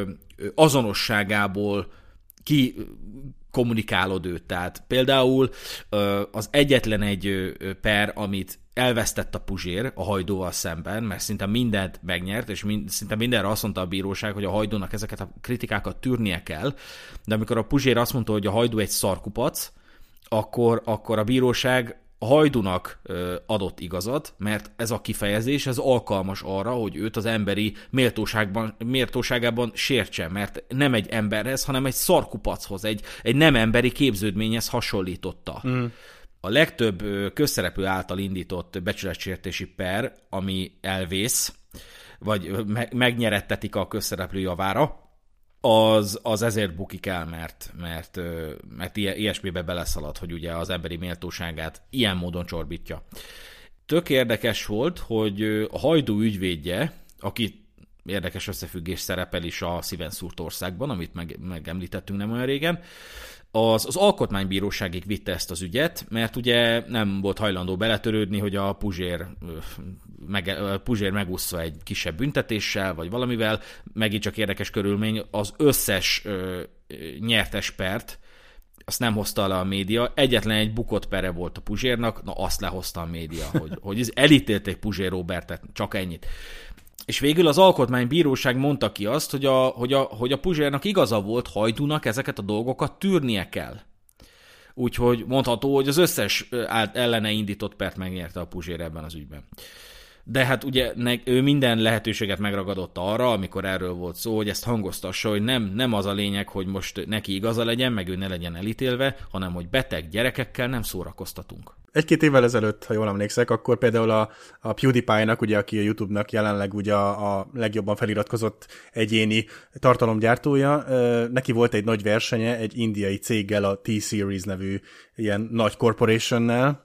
azonosságából ki kommunikálod őt. Tehát például az egyetlen egy per, amit elvesztett a Puzsér a Hajdúval szemben, mert szinte mindent megnyert, és szinte mindenre azt mondta a bíróság, hogy a Hajdúnak ezeket a kritikákat tűrnie kell, de amikor a Puzsér azt mondta, hogy a Hajdú egy szarkupac, akkor a bíróság a Hajdúnak adott igazat, mert ez a kifejezés ez alkalmas arra, hogy őt az emberi méltóságában sértse, mert nem egy emberhez, hanem egy szarkupachoz, egy nem emberi képződményhez hasonlította. A legtöbb közszereplő által indított becsületsértési per, ami elvész, vagy megnyerettetik a közszereplő javára, az ezért bukik el, mert ilyesmibe beleszalad, hogy ugye az emberi méltóságát ilyen módon csorbítja. Tök érdekes volt, hogy a Hajdú ügyvédje, aki érdekes összefüggés szerepel is a szíven szúrt országban, amit megemlítettünk nem olyan régen. Az alkotmánybíróságig vitte ezt az ügyet, mert ugye nem volt hajlandó beletörődni, hogy a Puzsér megúszza egy kisebb büntetéssel, vagy valamivel. Megint csak érdekes körülmény, az összes nyertes pert, azt nem hozta le a média, egyetlen egy bukott pere volt a Puzsérnak, na azt lehozta a média, hogy elítélték Puzsér Robertet, csak ennyit. És végül az alkotmánybíróság mondta ki azt, hogy a Puzsérnak igaza volt, Hajdúnak ezeket a dolgokat tűrnie kell. Úgyhogy mondható, hogy az összes ellene indított pert megnyerte a Puzsér ebben az ügyben. De hát ugye ő minden lehetőséget megragadott arra, amikor erről volt szó, hogy ezt hangoztassa, hogy nem az a lényeg, hogy most neki igaza legyen, meg ő ne legyen elítélve, hanem hogy beteg gyerekekkel nem szórakoztatunk. 1-2 évvel ezelőtt, ha jól emlékszek, akkor például a PewDiePie-nak, ugye, aki a YouTube-nak jelenleg ugye a legjobban feliratkozott egyéni tartalomgyártója, neki volt egy nagy versenye egy indiai céggel, a T-Series nevű ilyen nagy corporationnel,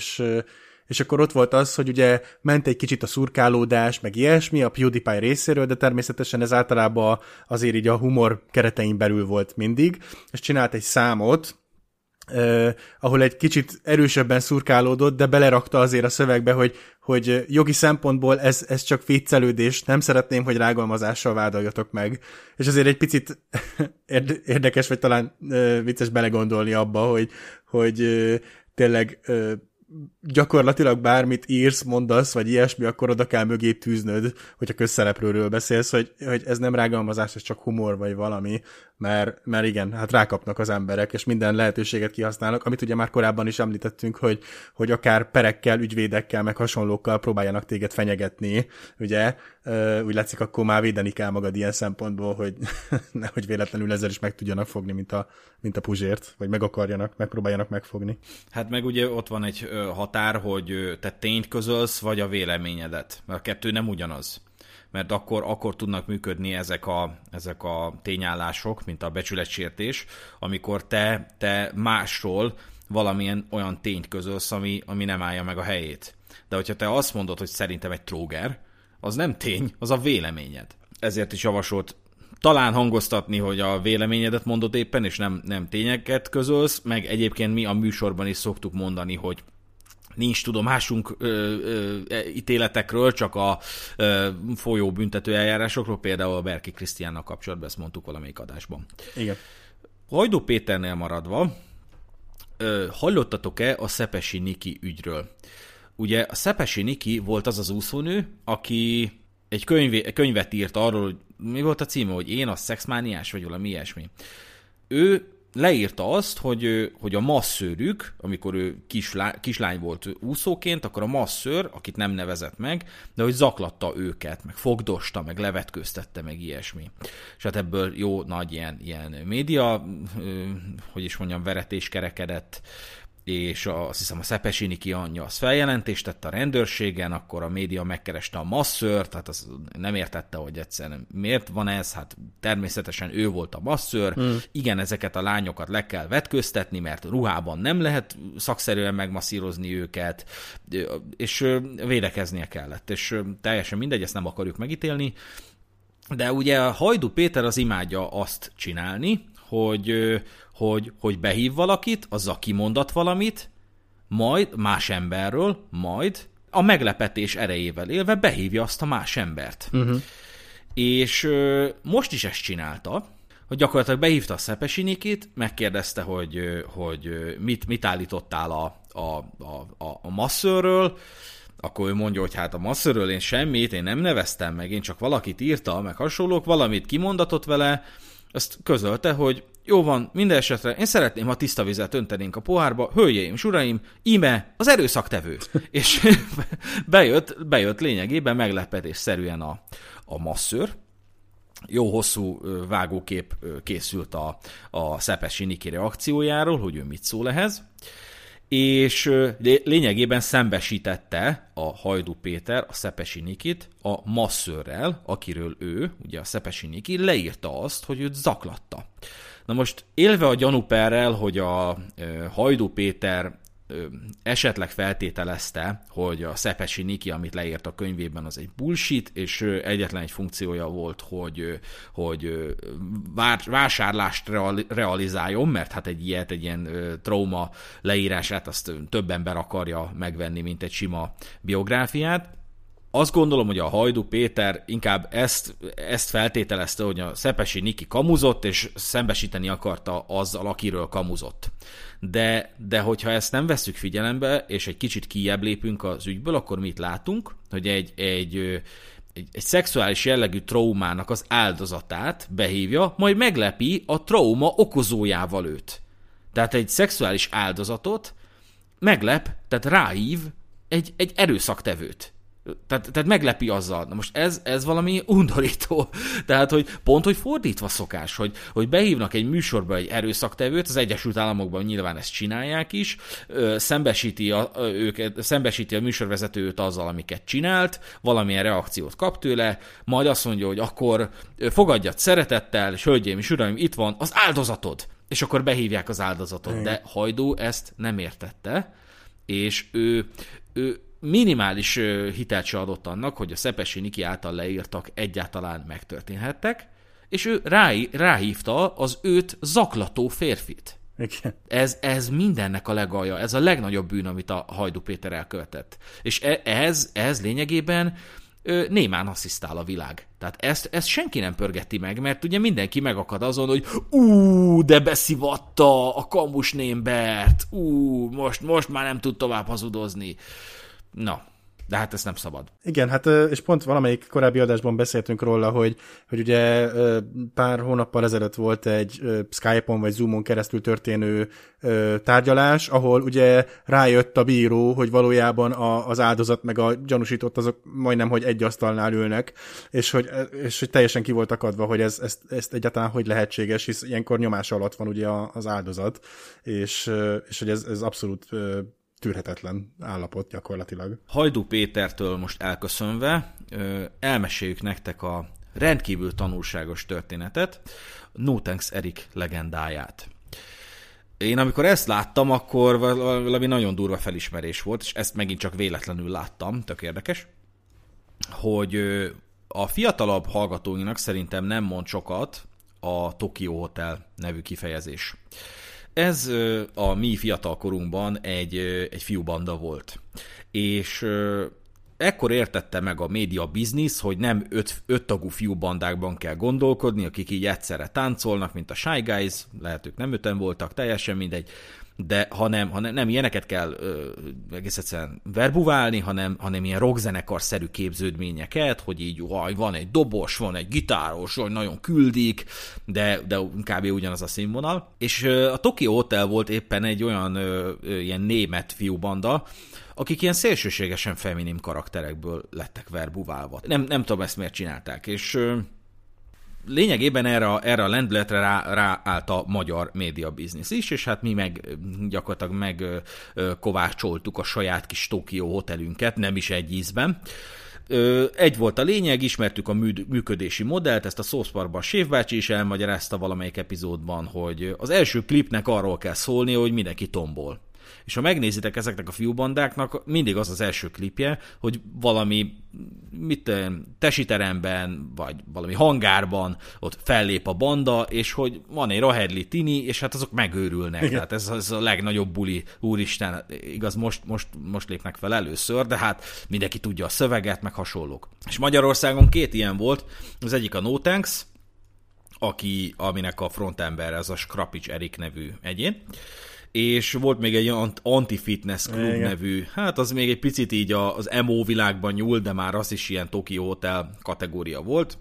és akkor ott volt az, hogy ugye ment egy kicsit a szurkálódás, meg ilyesmi a PewDiePie részéről, de természetesen ez általában azért így a humor keretein belül volt mindig, és csinált egy számot, ahol egy kicsit erősebben szurkálódott, de belerakta azért a szövegbe, hogy jogi szempontból ez csak viccelődés, nem szeretném, hogy rágalmazással vádoljatok meg. És azért egy picit érdekes, vagy talán vicces belegondolni abba, hogy tényleg gyakorlatilag bármit írsz, mondasz, vagy ilyesmi, akkor oda kell mögé tűznöd, hogyha közszereplőről beszélsz, hogy ez nem rágalmazás, ez csak humor, vagy valami, mert igen, hát rákapnak az emberek, és minden lehetőséget kihasználnak, amit ugye már korábban is említettünk, hogy akár perekkel, ügyvédekkel, meg hasonlókkal próbáljanak téged fenyegetni, ugye, úgy látszik, akkor már védeni kell magad ilyen szempontból, hogy nehogy véletlenül ezzel is meg tudjanak fogni, mint a Puzsért, vagy megpróbáljanak megfogni. Hát meg ugye ott van egy határ, hogy te tényt közölsz, vagy a véleményedet, mert a kettő nem ugyanaz. Mert akkor tudnak működni ezek a tényállások, mint a becsületsértés, amikor te másról valamilyen olyan tényt közölsz, ami nem állja meg a helyét. De hogyha te azt mondod, hogy szerintem egy tróger, az nem tény, az a véleményed. Ezért is javasolt talán hangoztatni, hogy a véleményedet mondod éppen, és nem tényeket közölsz, meg egyébként mi a műsorban is szoktuk mondani, hogy nincs tudomásunk ítéletekről, csak a folyó büntető eljárásokról, például a Berki Krisztiánnal kapcsolatban, ezt mondtuk valamelyik adásban. Igen. Hajdú Péternél maradva, hallottatok-e a Szepesi Niki ügyről? Ugye a Szepesi Niki volt az az úszónő, aki egy könyvet írt arról, hogy mi volt a címe, hogy én a szexmániás, vagy valami ilyesmi. Ő leírta azt, hogy a masszőrük, amikor ő kislány volt úszóként, akkor a masszőr, akit nem nevezett meg, de hogy zaklatta őket, meg fogdosta, meg levetkőztette, meg ilyesmi. És hát ebből jó nagy ilyen média, hogy is mondjam, veretés kerekedett, és azt hiszem a Szepesi Niki anyja az feljelentést tette a rendőrségen, akkor a média megkereste a masszőrt, tehát az nem értette, hogy egyszerűen miért van ez, hát természetesen ő volt a masszőr, igen, ezeket a lányokat le kell vetköztetni, mert ruhában nem lehet szakszerűen megmasszírozni őket, és védekeznie kellett, és teljesen mindegy, ezt nem akarjuk megítélni, de ugye a Hajdú Péter az imádja azt csinálni, hogy behív valakit, azzal kimondat valamit, majd más emberről, majd a meglepetés erejével élve behívja azt a más embert. És most is ezt csinálta, hogy gyakorlatilag behívta a Szepesi Nikit, megkérdezte, hogy mit állítottál a masszőrről, akkor ő mondja, hogy hát a masszőrről én semmit, én nem neveztem meg, én csak valakit írta, meg hasonlók, valamit kimondatott vele, azt közölte, hogy jó van, minden esetre én szeretném, ha tiszta vizet öntenénk a pohárba, hölgyeim, uraim, íme az erőszaktevő. És bejött lényegében meglepetésszerűen a masszőr. Jó hosszú vágókép készült a Szepesi Niki reakciójáról, hogy ő mit szól ehhez. És lényegében szembesítette a Hajdú Péter, a Szepesi Nikit a masszőrrel, akiről ő, ugye a Szepesi Niki, leírta azt, hogy őt zaklatta. Na most élve a gyanúperrel, hogy a Hajdú Péter esetleg feltételezte, hogy a Szepesi Niki, amit leírt a könyvében, az egy bullshit, és egyetlen egy funkciója volt, hogy vásárlást realizáljon, mert hát egy ilyen trauma leírását azt több ember akarja megvenni, mint egy sima biográfiát. Azt gondolom, hogy a Hajdú Péter inkább ezt feltételezte, hogy a Szepesi Niki kamuzott, és szembesíteni akarta azzal, akiről kamuzott. De hogyha ezt nem vesszük figyelembe, és egy kicsit kijjebb lépünk az ügyből, akkor mit látunk? Hogy egy szexuális jellegű traumának az áldozatát behívja, majd meglepi a trauma okozójával őt. Tehát egy szexuális áldozatot meglep, tehát ráhív egy erőszaktevőt. Tehát meglepi azzal. Na most ez valami undorító. Tehát, hogy fordítva szokás, hogy behívnak egy műsorba egy erőszaktevőt, az Egyesült Államokban nyilván ezt csinálják is, szembesíti a műsorvezető őt azzal, amiket csinált, valamilyen reakciót kap tőle, majd azt mondja, hogy akkor fogadjad szeretettel, és hölgyeim és uraim, itt van az áldozatod. És akkor behívják az áldozatot. De Hajdú ezt nem értette, és ő minimális hitelt se adott annak, hogy a Szepesi Niki által leírtak egyáltalán megtörténhettek, és ő ráhívta az őt zaklató férfit. Igen. Ez mindennek a legalja, ez a legnagyobb bűn, amit a Hajdú Péter elkövetett. És ez lényegében némán asszisztál a világ. Tehát ezt senki nem pörgeti meg, mert ugye mindenki megakad azon, hogy de beszivatta a kamus némbert, most már nem tud tovább hazudozni. Na, de hát ez nem szabad. Igen, hát és pont valamelyik korábbi adásban beszéltünk róla, hogy ugye pár hónappal ezelőtt volt egy Skype-on vagy Zoom-on keresztül történő tárgyalás, ahol ugye rájött a bíró, hogy valójában az áldozat meg a gyanúsított azok majdnem, hogy egy asztalnál ülnek, és hogy teljesen ki volt akadva, hogy ezt egyáltalán hogy lehetséges, hisz ilyenkor nyomás alatt van ugye az áldozat, és hogy ez abszolút tűrhetetlen állapot gyakorlatilag. Hajdú Pétertől most elköszönve elmeséljük nektek a rendkívül tanulságos történetet, No Thanks Eric legendáját. Én amikor ezt láttam, akkor valami nagyon durva felismerés volt, és ezt megint csak véletlenül láttam, tök érdekes, hogy a fiatalabb hallgatóinak szerintem nem mond sokat a Tokyo Hotel nevű kifejezés. Ez a mi fiatalkorunkban egy fiúbanda volt. És ekkor értette meg a média biznisz, hogy nem öt tagú fiúbandákban kell gondolkodni, akik így egyszerre táncolnak, mint a Shy Guys, lehet ők nem öten voltak, teljesen mindegy, de hanem nem ilyeneket kell egész egyszerűen verbuválni, hanem ilyen rockzenekar-szerű képződményeket, hogy így van egy dobos, van egy gitáros, nagyon küldik, de kb. Ugyanaz a színvonal. És a Tokyo Hotel volt éppen egy olyan ilyen német fiúbanda, akik ilyen szélsőségesen feminim karakterekből lettek verbuválva. Nem tudom ezt miért csinálták, és lényegében erre a lendületre ráállt a magyar média biznisz is, és hát mi gyakorlatilag megkovácsoltuk a saját kis Tokyo Hotelünket, nem is egy ízben. Egy volt a lényeg, ismertük a működési modellt, ezt a South Parkban Séf bácsi is elmagyarázta valamelyik epizódban, hogy az első klipnek arról kell szólni, hogy mindenki tombol. És ha megnézitek ezeknek a fiúbandáknak, mindig az első klipje, hogy valami tesiteremben, vagy valami hangárban ott fellép a banda, és hogy van egy rahedli tini, és hát azok megőrülnek. Igen. Tehát ez a legnagyobb buli, úristen, igaz, most lépnek fel először, de hát mindenki tudja a szöveget, meg hasonlók. És Magyarországon 2 ilyen volt, az egyik a No Thanks, aminek a frontember ez a Skrapics Erik nevű egyén, és volt még egy Anti-Fitness Club nevű, hát az még egy picit így az emo világban nyúl, de már az is ilyen Tokyo Hotel kategória volt.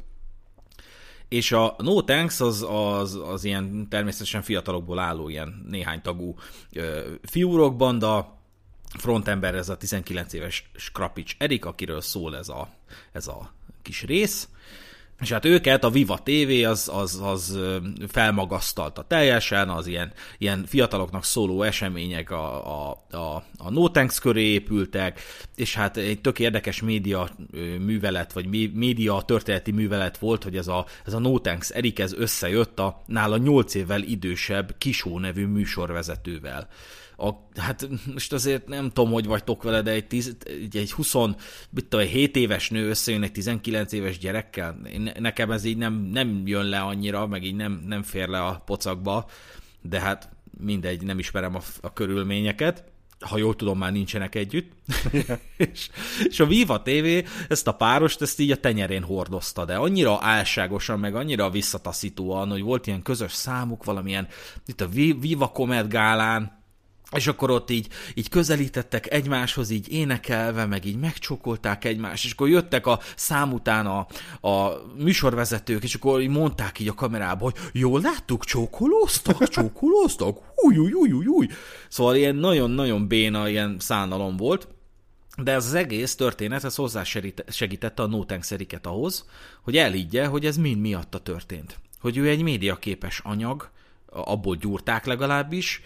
És a No Thanks az ilyen természetesen fiatalokból álló ilyen néhány tagú fiúrockbanda, frontember ez a 19 éves Skrapics Erik, akiről szól ez a kis rész. És hát őket a Viva TV az felmagasztalta teljesen, az ilyen fiataloknak szóló események a No Thanks köré épültek, és hát egy tök érdekes média művelet, vagy média történeti művelet volt, hogy ez a No Thanks Erik ez összejött a nála 8 évvel idősebb Kisó nevű műsorvezetővel, hát most azért nem tudom, hogy vagytok vele, de egy 27 éves nő összejön egy 19 éves gyerekkel, nekem ez így nem jön le annyira, meg így nem fér le a pocakba, de hát mindegy, nem ismerem a körülményeket. Ha jól tudom, már nincsenek együtt. és a Viva TV ezt a párost, ezt így a tenyerén hordozta, de annyira álságosan, meg annyira visszataszítóan, hogy volt ilyen közös számuk, valamilyen itt a Viva Comet gálán, és akkor ott így közelítettek egymáshoz, így énekelve, meg így megcsókolták egymást, és akkor jöttek a szám után a műsorvezetők, és akkor így mondták így a kamerába, hogy jól láttuk, csókolóztak, új. Szóval ilyen nagyon-nagyon béna ilyen szánalom volt, de ez az egész történet, ez hozzásegítette a No Thanks Eriket ahhoz, hogy elhiggye, hogy ez mind miatta történt. Hogy ő egy médiaképes anyag, abból gyúrták legalábbis,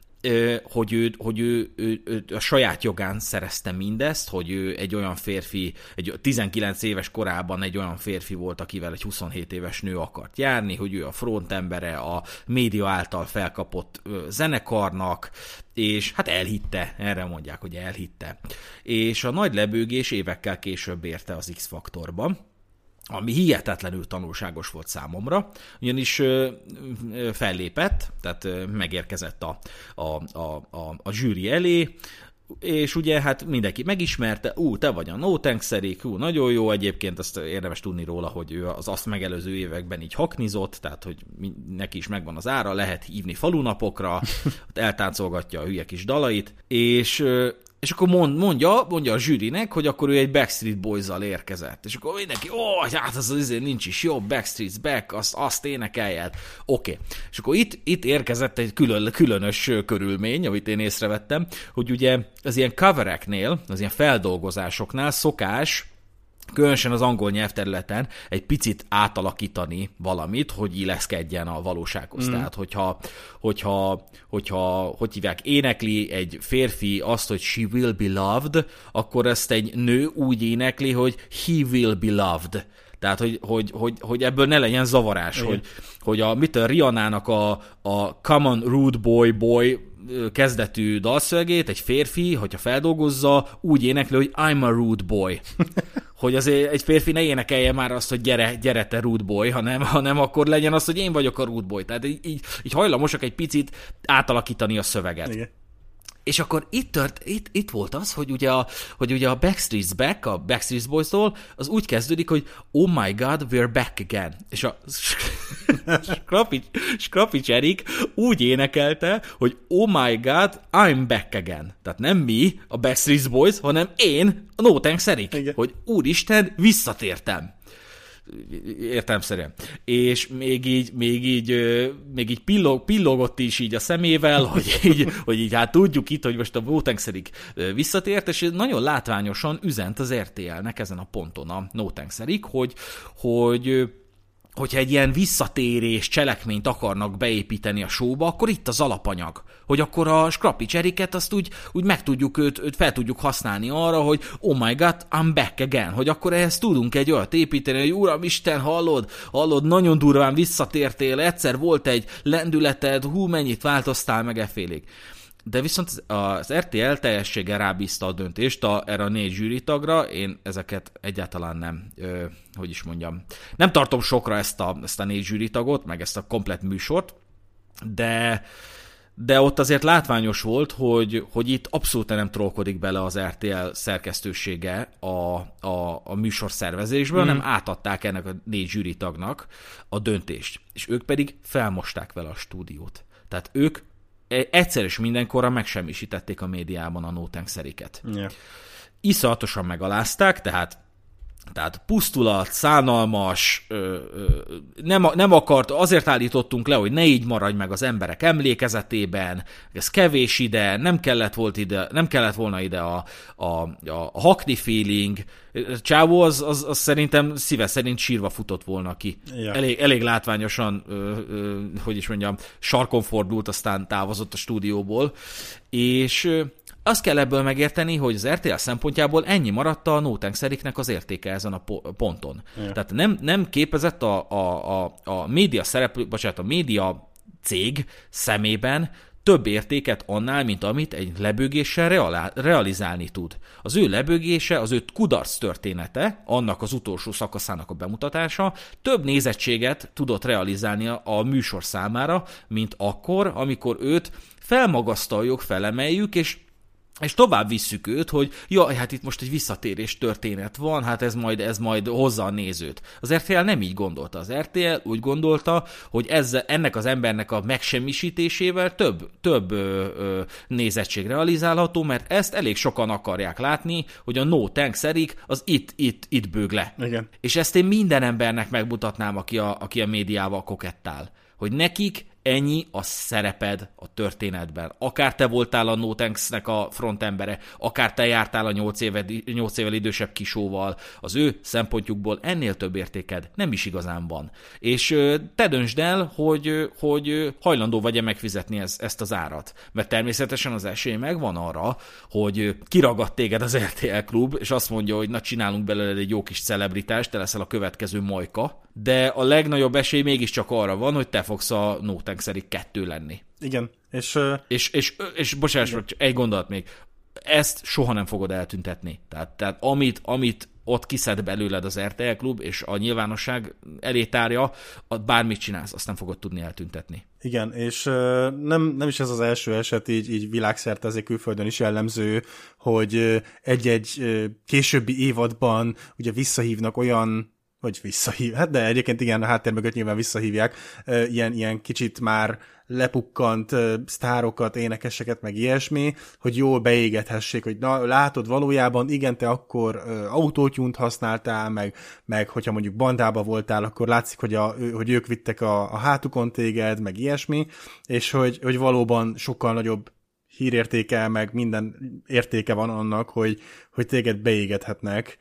hogy ő a saját jogán szerezte mindezt, hogy ő egy olyan férfi, egy 19 éves korában egy olyan férfi volt, akivel egy 27 éves nő akart járni, hogy ő a frontembere a média által felkapott zenekarnak, és hát elhitte, erre mondják, hogy elhitte. És a nagy lebőgés évekkel később érte az X-faktorba, ami hihetetlenül tanulságos volt számomra, ugyanis fellépett, tehát megérkezett a zsűri elé, és ugye hát mindenki megismerte, te vagy a No Thanks Erik, nagyon jó, egyébként azt érdemes tudni róla, hogy ő az azt megelőző években így haknizott, tehát hogy neki is megvan az ára, lehet hívni falunapokra, eltáncolgatja a hülye kis dalait, és akkor mondja a zsűrinek, hogy akkor ő egy Backstreet Boys-zal érkezett. És akkor mindenki, hát az azért nincs is jó, Backstreet's Back, azt énekeljed. Oké. És akkor itt érkezett egy különös körülmény, amit én észrevettem, hogy ugye az ilyen covereknél, az ilyen feldolgozásoknál szokás, különösen az angol nyelvterületen egy picit átalakítani valamit, hogy illeszkedjen a valósághoz. Tehát, hogyha hogy hívják, énekli egy férfi azt, hogy she will be loved, akkor ezt egy nő úgy énekli, hogy he will be loved. Tehát, hogy ebből ne legyen zavarás, hogy a Rihannának a Common Rude Boy kezdetű dalszövegét egy férfi, hogyha feldolgozza, úgy énekli, hogy I'm a rude boy. Hogy azért egy férfi ne énekelje már azt, hogy gyere te rude boy, hanem akkor legyen az, hogy én vagyok a rude boy. Tehát így hajlamosak egy picit átalakítani a szöveget. Igen. És akkor itt volt az, hogy ugye a Backstreet's Back, a Backstreet Boys-tól, az úgy kezdődik, hogy oh my god, we're back again. És a Skrapics Erik úgy énekelte, hogy oh my god, I'm back again. Tehát nem mi, a Backstreet Boys, hanem én, a No Thanks Erik. Igen. Hogy úristen, visszatértem. Értelemszerűen. És még így pillogott is így a szemével, hogy így hát tudjuk itt, hogy most a No Thanks Erik visszatért, és nagyon látványosan üzent az RTL-nek ezen a ponton a No Thanks Erik, hogyha egy ilyen visszatérés cselekményt akarnak beépíteni a showba, akkor itt az alapanyag. Hogy akkor a Skrapics Eriket azt úgy meg tudjuk őt fel tudjuk használni arra, hogy oh my god, I'm back again. Hogy akkor ehhez tudunk egy olyat építeni, hogy uramisten, hallod, nagyon durván visszatértél, egyszer volt egy lendületed, mennyit változtál meg effélig. De viszont az RTL teljességgel rábízta a döntést erre a 4 zsűritagra, én ezeket egyáltalán nem, nem tartom sokra ezt a 4 zsűritagot, meg ezt a komplett műsort, de ott azért látványos volt, hogy itt abszolút nem trollkodik bele az RTL szerkesztősége a műsor szervezésből, hanem átadták ennek a 4 zsűritagnak a döntést. És ők pedig felmosták vele a stúdiót. Tehát ők egyszer és mindenkorra megsemmisítették a médiában a No Thanks Eriket. Yeah. Iszonyatosan megalázták, tehát pusztulat, szánalmas, nem akart, azért állítottunk le, hogy ne így maradj meg az emberek emlékezetében, ez kevés ide, nem kellett volna ide a hakni feeling, Csávó az szerintem szíve szerint sírva futott volna ki. Ja. Elég látványosan, sarkon fordult, aztán távozott a stúdióból, és azt kell ebből megérteni, hogy az RTL szempontjából ennyi maradt a No Thanks Eriknek az értéke ezen a ponton. Ja. Tehát nem képezett a média szereplő, a média cég szemében több értéket annál, mint amit egy lebőgéssel realizálni tud. Az ő lebőgése, az ő kudarc története, annak az utolsó szakaszának a bemutatása több nézettséget tudott realizálni a műsor számára, mint akkor, amikor őt felmagasztaljuk, felemeljük, és tovább visszük őt, hogy jaj, hát itt most egy visszatérés történet van, hát ez majd hozza a nézőt. Az RTL nem így gondolta. Az RTL úgy gondolta, hogy ennek az embernek a megsemmisítésével több nézettség realizálható, mert ezt elég sokan akarják látni, hogy a No Thanks Erik az itt bőg le. Igen. És ezt én minden embernek megmutatnám, aki a médiával kokettál. Hogy nekik ennyi a szereped a történetben. Akár te voltál a No Thanks-nek a frontembere, akár te jártál a 8 évvel idősebb kisóval, az ő szempontjukból ennél több értéked nem is igazán van. És te döntsd el, hogy hajlandó vagy-e megfizetni ezt az árat. Mert természetesen az esély megvan arra, hogy kiragad téged az RTL Klub, és azt mondja, hogy na csinálunk belőled egy jó kis celebritást, te leszel a következő Majka, de a legnagyobb esély mégiscsak arra van, hogy te fogsz a No Thanks Erik 2 lenni. Igen. És bocsáss, egy gondolat még. Ezt soha nem fogod eltüntetni. Tehát amit ott kiszed belőled az RTL Klub, és a nyilvánosság elé tárja, bármit csinálsz, azt nem fogod tudni eltüntetni. Igen, és nem is ez az első eset, így világszerte, azért külföldön is jellemző, hogy egy-egy későbbi évadban ugye visszahívnak olyan, hát de egyébként igen, a háttér mögött nyilván visszahívják ilyen kicsit már lepukkant sztárokat, énekeseket, meg ilyesmi, hogy jól beégethessék, hogy na, látod valójában, igen, te akkor autótyúnt használtál, meg hogyha mondjuk bandába voltál, akkor látszik, hogy ők vittek a hátukon téged, meg ilyesmi, és hogy valóban sokkal nagyobb hírértéke, meg minden értéke van annak, hogy téged beégethetnek,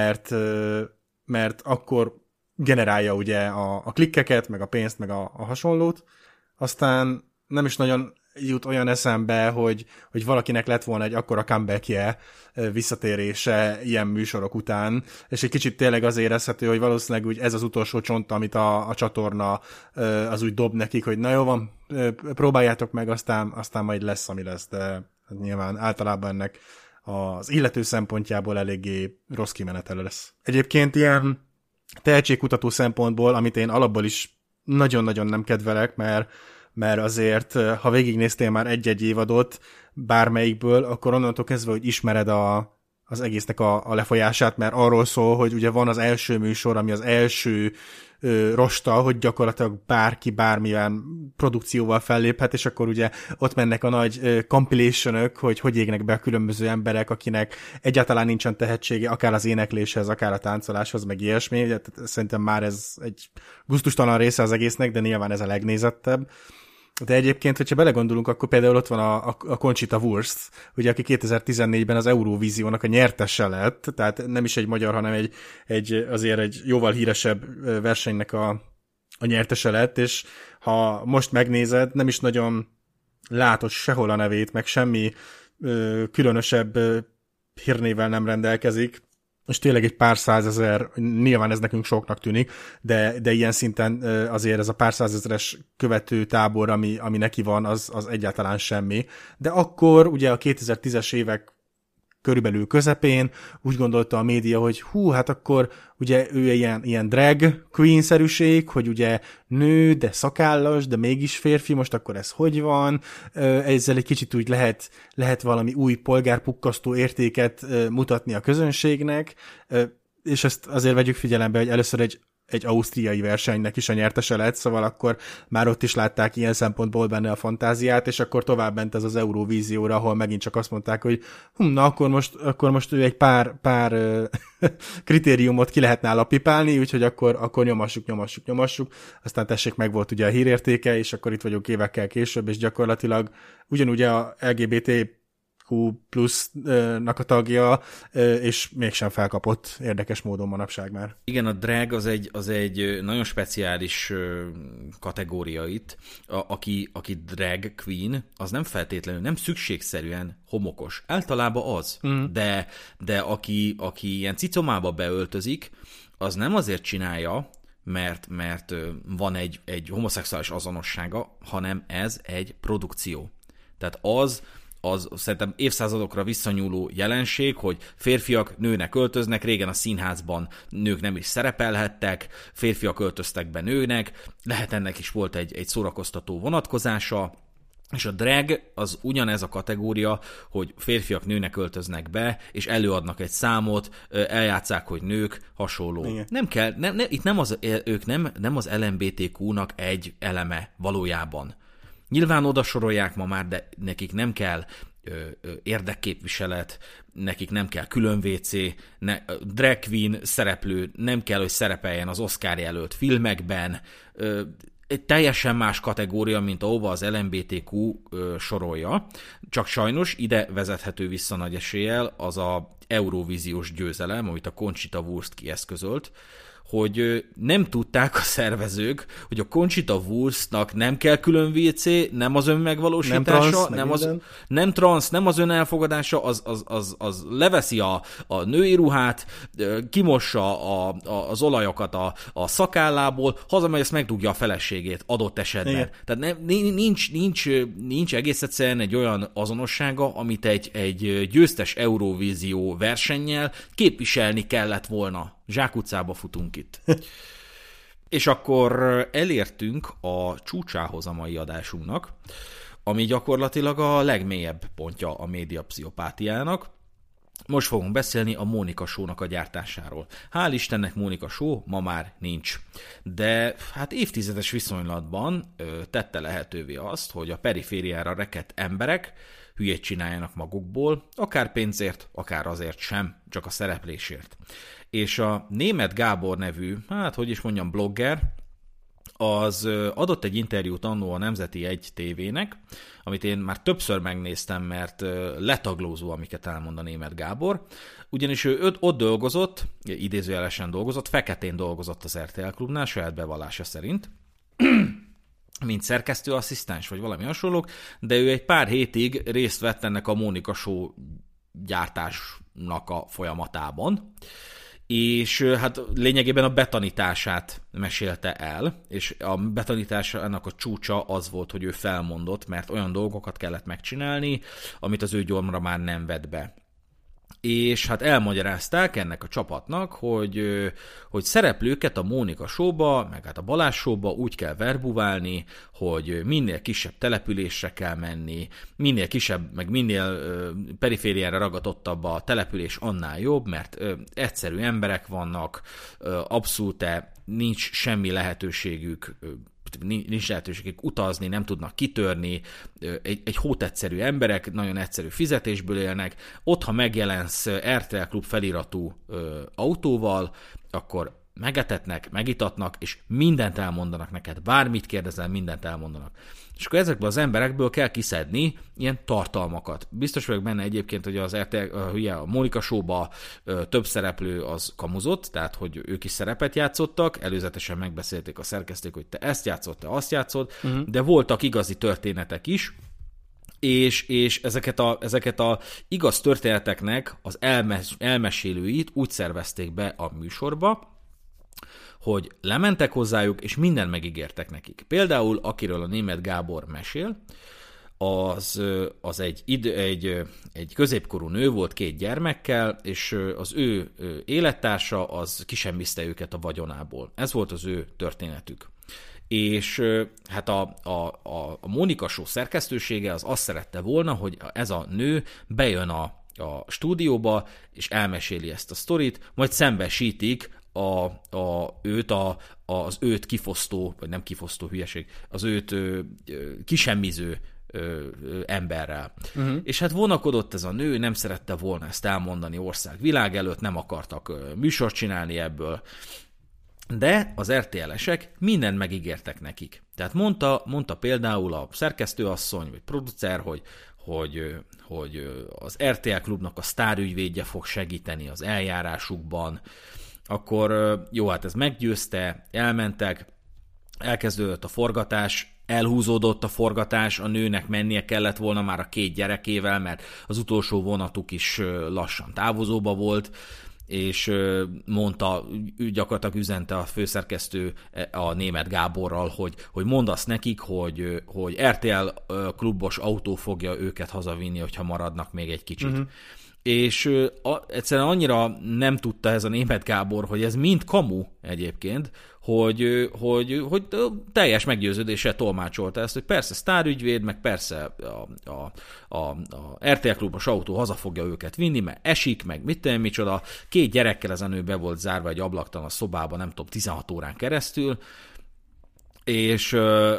mert akkor generálja ugye a klikkeket, meg a pénzt, meg a hasonlót. Aztán nem is nagyon jut olyan eszembe, hogy valakinek lett volna egy akkora comebackje, visszatérése ilyen műsorok után, és egy kicsit tényleg az érezhető, hogy valószínűleg úgy ez az utolsó csont, amit a csatorna az úgy dob nekik, hogy na jó van, próbáljátok meg, aztán majd lesz, ami lesz, de nyilván általában ennek az illető szempontjából eléggé rossz kimenetele lesz. Egyébként ilyen tehetségkutató szempontból, amit én alapból is nagyon-nagyon nem kedvelek, mert azért, ha végignéztél már egy-egy évadot bármelyikből, akkor onnantól kezdve, hogy ismered az egésznek a lefolyását, mert arról szól, hogy ugye van az első műsor, ami az első rosta, hogy gyakorlatilag bárki bármilyen produkcióval felléphet, és akkor ugye ott mennek a nagy compilation-ök, hogy égnek be a különböző emberek, akinek egyáltalán nincsen tehetsége, akár az énekléshez, akár a táncoláshoz, meg ilyesmi. Szerintem már ez egy gusztustalan része az egésznek, de nyilván ez a legnézettebb. De egyébként, hogyha belegondolunk, akkor például ott van a Conchita Wurst, ugye, aki 2014-ben az Eurovíziónak a nyertese lett, tehát nem is egy magyar, hanem azért egy jóval híresebb versenynek a nyertese lett, és ha most megnézed, nem is nagyon látod sehol a nevét, meg semmi különösebb hírnével nem rendelkezik, és tényleg egy pár százezer, nyilván ez nekünk soknak tűnik, de ilyen szinten azért ez a pár százezeres követő tábor, ami neki van, az egyáltalán semmi. De akkor ugye a 2010-es évek körülbelül közepén úgy gondolta a média, hogy hát akkor ugye ő ilyen drag queen-szerűség, hogy ugye nő, de szakállas, de mégis férfi, most akkor ez hogy van? Ezzel egy kicsit úgy lehet valami új polgárpukkasztó értéket mutatni a közönségnek, és ezt azért vegyük figyelembe, hogy először egy ausztriai versenynek is a nyertese lett, szóval akkor már ott is látták ilyen szempontból benne a fantáziát, és akkor tovább ment ez az Eurovízióra, ahol megint csak azt mondták, hogy na akkor most ő egy pár kritériumot ki lehetne állapipálni, úgyhogy akkor nyomassuk. Aztán tessék, meg volt ugye a hírértéke, és akkor itt vagyunk évekkel később, és gyakorlatilag ugyanúgy a LGBT plusznak a tagja, és mégsem felkapott érdekes módon manapság már. Igen, a drag az egy nagyon speciális kategória itt. Aki drag queen, az nem feltétlenül, nem szükségszerűen homokos. Általában az. De aki ilyen cicomába beöltözik, az nem azért csinálja, mert van egy homoszexuális azonossága, hanem ez egy produkció. Tehát az szerintem évszázadokra visszanyúló jelenség, hogy férfiak nőnek öltöznek, régen a színházban nők nem is szerepelhettek, férfiak öltöztek be nőnek, lehet ennek is volt egy szórakoztató vonatkozása, és a drag az ugyanez a kategória, hogy férfiak nőnek öltöznek be, és előadnak egy számot, eljátszák, hogy nők, hasonló. Igen. Nem kell, itt ők nem az LMBTQ-nak egy eleme valójában. Nyilván oda sorolják ma már, de nekik nem kell érdekképviselet, nekik nem kell külön WC, drag queen szereplő nem kell, hogy szerepeljen az Oscar jelölt filmekben, egy teljesen más kategória, mint ahova az LMBTQ sorolja, csak sajnos ide vezethető vissza nagy eséllyel az a Eurovíziós győzelem, amit a Conchita Wurst kieszközölt, hogy nem tudták a szervezők, hogy a Conchita Wurstnak nem kell külön WC, nem az önmegvalósítása, nem transz, nem az önelfogadása, az leveszi a női ruhát, kimossa az olajokat a szakállából, hazamegy, ezt megdugja a feleségét adott esetben. Igen. Tehát nincs egész egyszerűen egy olyan azonossága, amit egy győztes Eurovízió versennyel képviselni kellett volna. Zsákutcába futunk itt. És akkor elértünk a csúcsához a mai adásunknak, ami gyakorlatilag a legmélyebb pontja a médiapszichopátiának. Most fogunk beszélni a Mónika Show-nak a gyártásáról. Hál' Istennek Mónika Show ma már nincs. De hát évtizedes viszonylatban tette lehetővé azt, hogy a perifériára rekedt emberek hülyét csináljanak magukból, akár pénzért, akár azért sem, csak a szereplésért. És a Németh Gábor nevű, blogger, az adott egy interjút annó a Nemzeti 1 tévének, amit én már többször megnéztem, mert letaglózó, amiket elmond a Németh Gábor. Ugyanis ő ott dolgozott, idézőjelesen dolgozott, feketén dolgozott az RTL Klubnál, saját bevallása szerint, mint szerkesztőasszisztens, vagy valami hasonlók, de ő egy pár hétig részt vett ennek a Mónika Show gyártásnak a folyamatában, és hát lényegében a betanítását mesélte el, és a betanítása ennek a csúcsa az volt, hogy ő felmondott, mert olyan dolgokat kellett megcsinálni, amit az ő gyomra már nem vett be. És hát elmagyarázták ennek a csapatnak, hogy szereplőket a Mónika Show-ba, meg hát a Balázs Show-ba úgy kell verbuválni, hogy minél kisebb településre kell menni, minél kisebb, meg minél perifériára ragadottabb a település, annál jobb, mert egyszerű emberek vannak, abszolút nincs semmi lehetőségük, utazni, nem tudnak kitörni, egy hótegyszerű emberek, nagyon egyszerű fizetésből élnek, ott, ha megjelensz RTL Klub feliratú autóval, akkor megetetnek, megitatnak, és mindent elmondanak neked, bármit kérdezel, mindent elmondanak. És akkor ezekből az emberekből kell kiszedni ilyen tartalmakat. Biztos vagyok benne egyébként, hogy az a Mónika Show-ba több szereplő az kamuzott, tehát hogy ők is szerepet játszottak, előzetesen megbeszélték a szerkesztők, hogy te ezt játszott, te azt játszott, de voltak igazi történetek is, és ezeket a igaz történeteknek az elmesélőit úgy szervezték be a műsorba, hogy lementek hozzájuk, és mindent megígértek nekik. Például, akiről a Németh Gábor mesél, az egy középkorú nő volt 2 gyermekkel, és az ő élettársa az kisemmizte őket a vagyonából. Ez volt az ő történetük. És hát a Mónika Show szerkesztősége az azt szerette volna, hogy ez a nő bejön a stúdióba, és elmeséli ezt a sztorit, majd szembesítik az őt kifosztó, vagy nem kifosztó hülyeség, az őt kisemmiző emberrel. És hát vonakodott ez a nő, nem szerette volna ezt elmondani országvilág előtt, nem akartak műsort csinálni ebből, de az RTL-esek mindent megígértek nekik. Tehát mondta például a szerkesztőasszony, vagy producer, hogy az RTL Klubnak a sztárügyvédje fog segíteni az eljárásukban. Akkor jó, hát ez meggyőzte, elmentek, elkezdődött a forgatás, elhúzódott a forgatás, a nőnek mennie kellett volna már a 2 gyerekével, mert az utolsó vonatuk is lassan távozóba volt, és mondta, gyakorlatilag üzente a főszerkesztő a Németh Gáborral, hogy mondd azt nekik, hogy RTL klubos autó fogja őket hazavinni, hogyha maradnak még egy kicsit. Uh-huh. És egyszerűen annyira nem tudta ez a Németh Gábor, hogy ez mind kamu egyébként, hogy teljes meggyőződéssel tolmácsolta ezt, hogy persze sztárügyvéd, meg persze a RTL klubos autó haza fogja őket vinni, mert esik, meg mit tudom, micsoda. 2 gyerekkel ezen ő be volt zárva egy ablaktalan szobába, nem tudom, 16 órán keresztül, és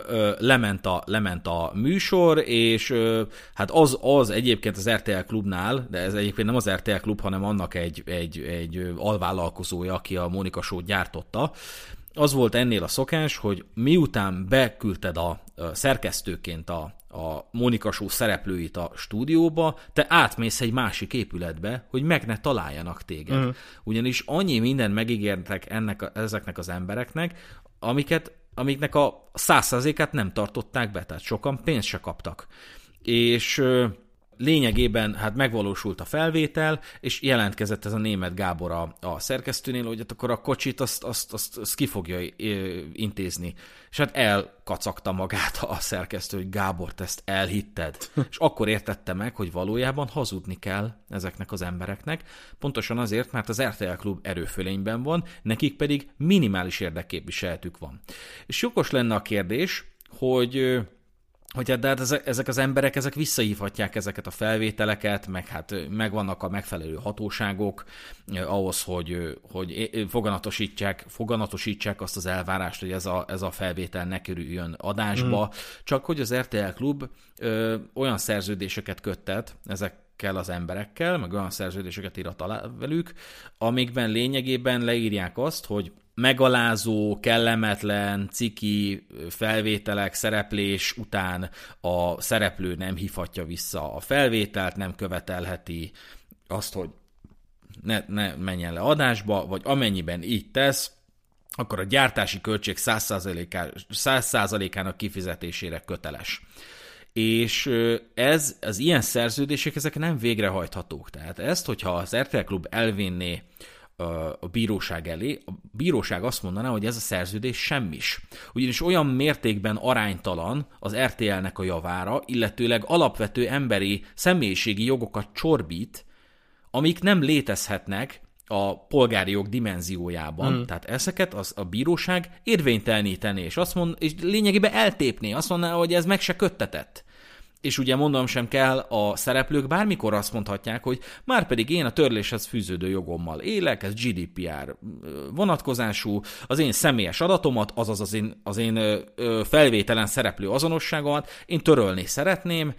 lement a műsor, és hát az egyébként az RTL klubnál, de ez egyébként nem az RTL klub, hanem annak egy alvállalkozója, aki a Mónika Show-t gyártotta, az volt ennél a szokás, hogy miután beküldted a szerkesztőként a Mónika Show szereplőit a stúdióba, te átmész egy másik épületbe, hogy meg ne találjanak téged. Uh-huh. Ugyanis annyi mindent megígértek ezeknek az embereknek, amiknek a 100%-át nem tartották be, tehát sokan pénzt se kaptak. És lényegében hát megvalósult a felvétel, és jelentkezett ez a Németh Gábor a szerkesztőnél, hogy hát akkor a kocsit azt ki fogja intézni. És hát elkacagta magát a szerkesztő, hogy Gábor, te ezt elhitted. És akkor értette meg, hogy valójában hazudni kell ezeknek az embereknek, pontosan azért, mert az RTL Klub erőfölényben van, nekik pedig minimális érdekképviseletük van. És jogos lenne a kérdés, hogy de hát ezek az emberek, ezek visszahívhatják ezeket a felvételeket, meg hát megvannak a megfelelő hatóságok ahhoz, hogy foganatosítsák azt az elvárást, hogy ez a felvétel ne kerüljön adásba. Csak hogy az RTL Klub olyan szerződéseket köttet ezekkel az emberekkel, meg olyan szerződéseket írat alá velük, amikben lényegében leírják azt, hogy megalázó, kellemetlen, ciki felvételek, szereplés után a szereplő nem hívhatja vissza a felvételt, nem követelheti azt, hogy ne menjen le adásba, vagy amennyiben így tesz, akkor a gyártási költség 100%-ának kifizetésére köteles. És az ilyen szerződések, ezek nem végrehajthatók. Tehát ezt, hogyha az RTL Klub elvinné a bíróság elé, a bíróság azt mondaná, hogy ez a szerződés semmis. Ugyanis olyan mértékben aránytalan az RTL-nek a javára, illetőleg alapvető emberi személyiségi jogokat csorbít, amik nem létezhetnek a polgári jog dimenziójában. Tehát ezeket a bíróság érvénytelenítené, és lényegében eltépné, azt mondaná, hogy ez meg se köttetett. És ugye mondanom sem kell, a szereplők bármikor azt mondhatják, hogy márpedig én a törléshez fűződő jogommal élek, ez GDPR vonatkozású, az én személyes adatomat, azaz az én felvételen szereplő azonosságomat én törölni szeretném,